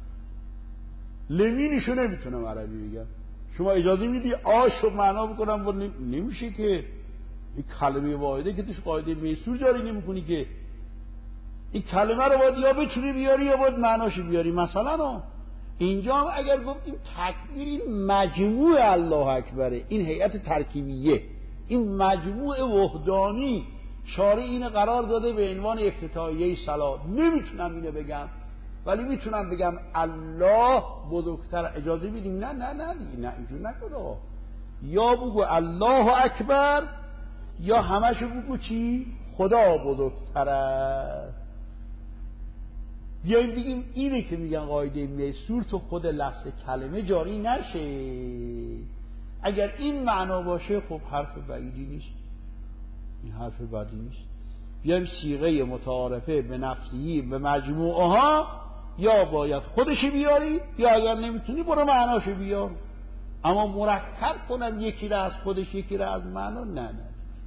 لمینشو نمیتونم عربی بگم، شما اجازه میدی آشو معنا بکنم و نمیشه که. این کلمه واحده که توش قاعده میسور جاری نمیکنی که، این کلمه رو باید یا بتونی بیاری یا باید معناشو بیاری. مثلا اینجا هم اگر گفتیم تکبیر این مجموع الله اکبره، این هیئت ترکیبیه، این مجموع وحدانی شارع این قرار داده به عنوان افتتاحیه صلات، نمیتونم اینو بگم ولی میتونم بگم الله بزرگتر. اجازه میدیم؟ نه نه نه نه اینجور نکنه، یا بگو الله اکبر یا همشو بگو چی؟ خدا بزرگتره. بیاییم بگیم اینه که میگن قاعده میسور تو خود لفظ کلمه جاری نشه. اگر این معنا باشه خب حرف بعیدی نیست، این حرف بعیدی نیست. بیایم صیغه متعارفه به نفسی به مجموعها، یا باید خودشی بیاری یا اگر نمیتونی برو معناشو بیار، اما مرکب کنم یکی را از خودش یکی را از معنا، نه نه.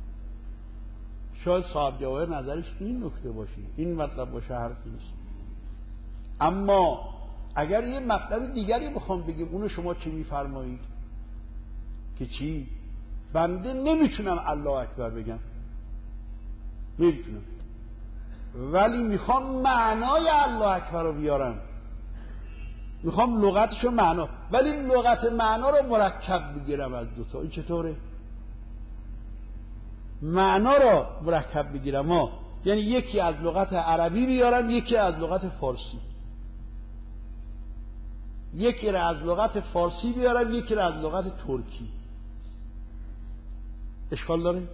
شاید صاحب جواهر نظرش این نکته باشه، این مطلب باشه، حرفی نیست. اما اگر یه مطلب دیگری بخوام بگیم اونو شما چی میفرمایید؟ که چی؟ بنده نمیتونم الله اکبر بگم، نمیتونم، ولی میخوام معنای الله اکبر رو بیارم، میخوام لغتشو معنا، ولی لغت معنا رو مرکب بگیرم از دوتا. این چطوره؟ معنا رو مرکب بگیرم ها، یعنی یکی از لغت عربی بیارم یکی از لغت فارسی، یکی را از لغت فارسی بیارم یکی را از لغت ترکی. اشکال داره؟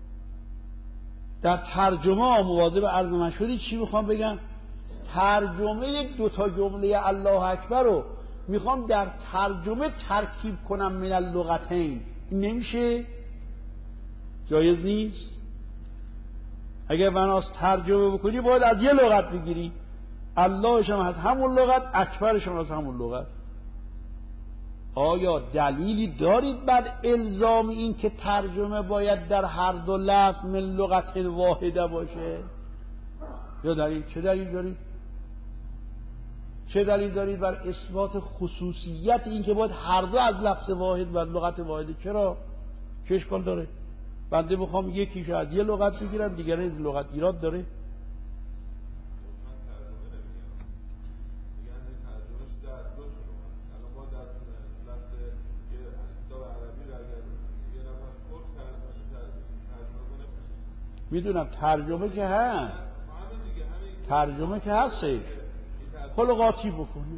در ترجمه مواظب عرض من شدید چی میخوام بگم؟ ترجمه دو تا جمله الله اکبر رو میخوام در ترجمه ترکیب کنم من اللغتین، این نمیشه، جایز نیست. اگر بناس ترجمه بکنی باید از یه لغت بگیری، اللهش هم از همون لغت، اکبرش هم از همون لغت. آیا دلیلی دارید بر الزام این که ترجمه باید در هر دو لفظ من لغت واحده باشه؟ یا دلیل چه دلیل دارید؟ چه دلیل دارید بر اثبات خصوصیت این که باید هر دو از لفظ واحد و لغت واحد؟ چرا؟ چه اشکال داره؟ بنده بخوام یکیش از یه لغت بگیرم دیگری از لغت ایراد داره؟ میدونم ترجمه که هست، ترجمه که هستش، خلقاتی بکنی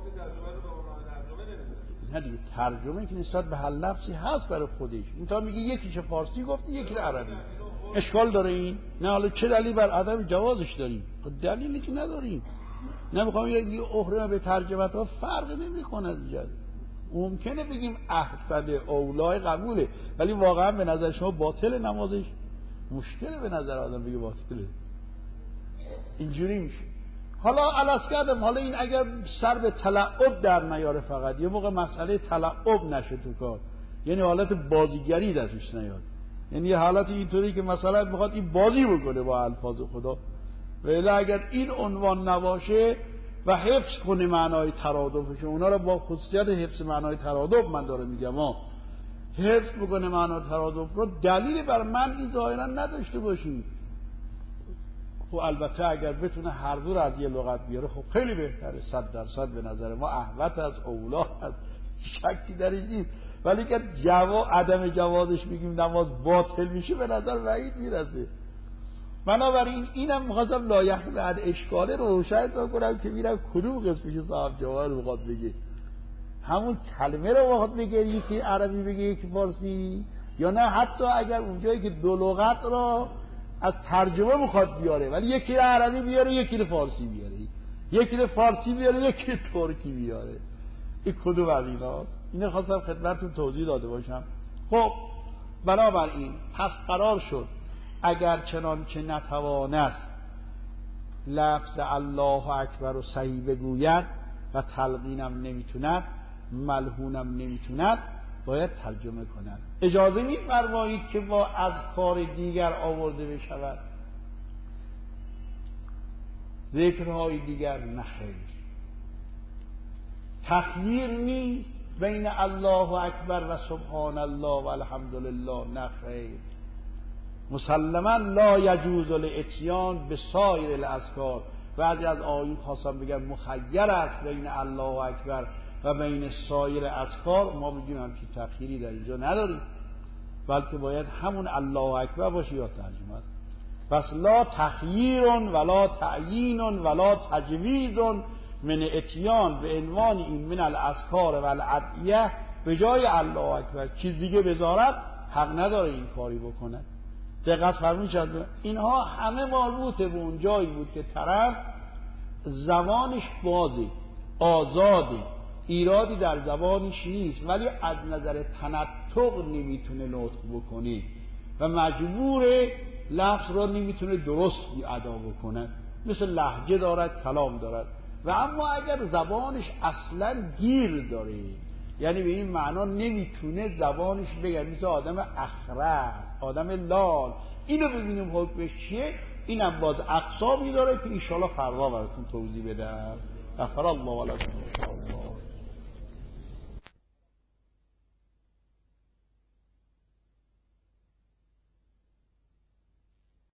نه دیگه. ترجمه که نسبت به هر لفظی هست برای خودش. این تا میگه یکیش فارسی گفتی یکی عربی، اشکال داره این؟ نه. حالا چه دلیل بر عدم جوازش داریم؟ دلیلی که نداریم. نمیخوام یه اخرى به ترجمت ها فرق نمیکنه از جد. ممکنه بگیم احسن اولای قبوله، ولی واقعا به نظر شما باطل نمازش؟ مشکله به نظر آدم بگه باطله، اینجوری میشه. حالا علاس کردم، حالا این اگر سر به تلعب در نیاره، فقط یه موقع مسئله تلعب نشه تو کار، یعنی حالت بازیگری درش نیاد، یعنی یه حالت اینطوری که مثلا میخواد این بازی بکنه با الفاظ خدا، ولی اگر این عنوان نباشه و حفظ کنه معنای ترادفش، اونا رو با خصوصیت حفظ معنای ترادف من داره میگم ها، حفظ بکنه معنای ترادف رو، دلیلی بر من این ظاهرا نداشته باشید. خب البته اگر بتونه هر دو رو از یه لغت بیاره خب خیلی بهتره، صد درصد به نظر ما احوط از اولا، از شکی درش نیست. ولی که جوا عدم جوازش میگیم نماز باطل میشه، به نظر بعید میرسه. بنابراین اینم می‌خواستم لایحه بعد اشکاله رو روشن کنم که میرم کدوم قسمش صاحب جواب رو میخواد بگه، همون کلمه رو میخواد بگه یکی عربی بگه یکی فارسی، یا نه حتی اگر اونجایی که دو لغت رو از ترجمه میخواد بیاره ولی یکی عربی بیاره یکی فارسی بیاره، یکی فارسی بیاره یکی ترکی بیاره، این کدوم از ایناست؟ اینو خواستم خدمتتون توضیح داده باشم. خب بنابراین پس قرار شد اگر چنان که نتوانست لفظ الله اکبر و صحیح بگوید و تلقینم نمیتوند، ملحونم نمیتوند، باید ترجمه کند. اجازه می‌فرمایید که با اذکار دیگر آورده بشود، ذکرهای دیگر نخیر. تخییر نیست بین الله اکبر و سبحان الله و الحمدلله، نخیر. مسلما لا یجوز الاتیان به سایر الاذکار. بعضی از آیون خواستم بگم مخیر است بین الله اکبر و بین سایر اذکار، ما بگیم همچین تأخیری در اینجا نداریم، بلکه باید همون الله اکبر باشه یا ترجمه است. پس لا تخییر ولا تعیین ولا تجویز من اتیان به عنوان این من الاذکار و الادعیه به جای الله اکبر چیز دیگه بذارد، حق نداره این کاری بکنه. دقت فرمایید، اینها همه مربوطه به اون جایی بود که طرف زبانش بازه، آزاده، ایرادی در زبانش نیست، ولی از نظر تنطق نمیتونه نطق بکنه و مجبور لفظ را نمیتونه درست ادا بکنه، مثل لهجه دارد، کلام دارد. و اما اگر زبانش اصلا گیر داره، یعنی به این معنا نمیتونه زبانش بگه، مثل آدم اخرس، آدم لال، اینو ببینیم حکمش چیه، اینم باز اقسامی داره که ایشالا فردا براتون توضیح بدم. غفر الله ولکم.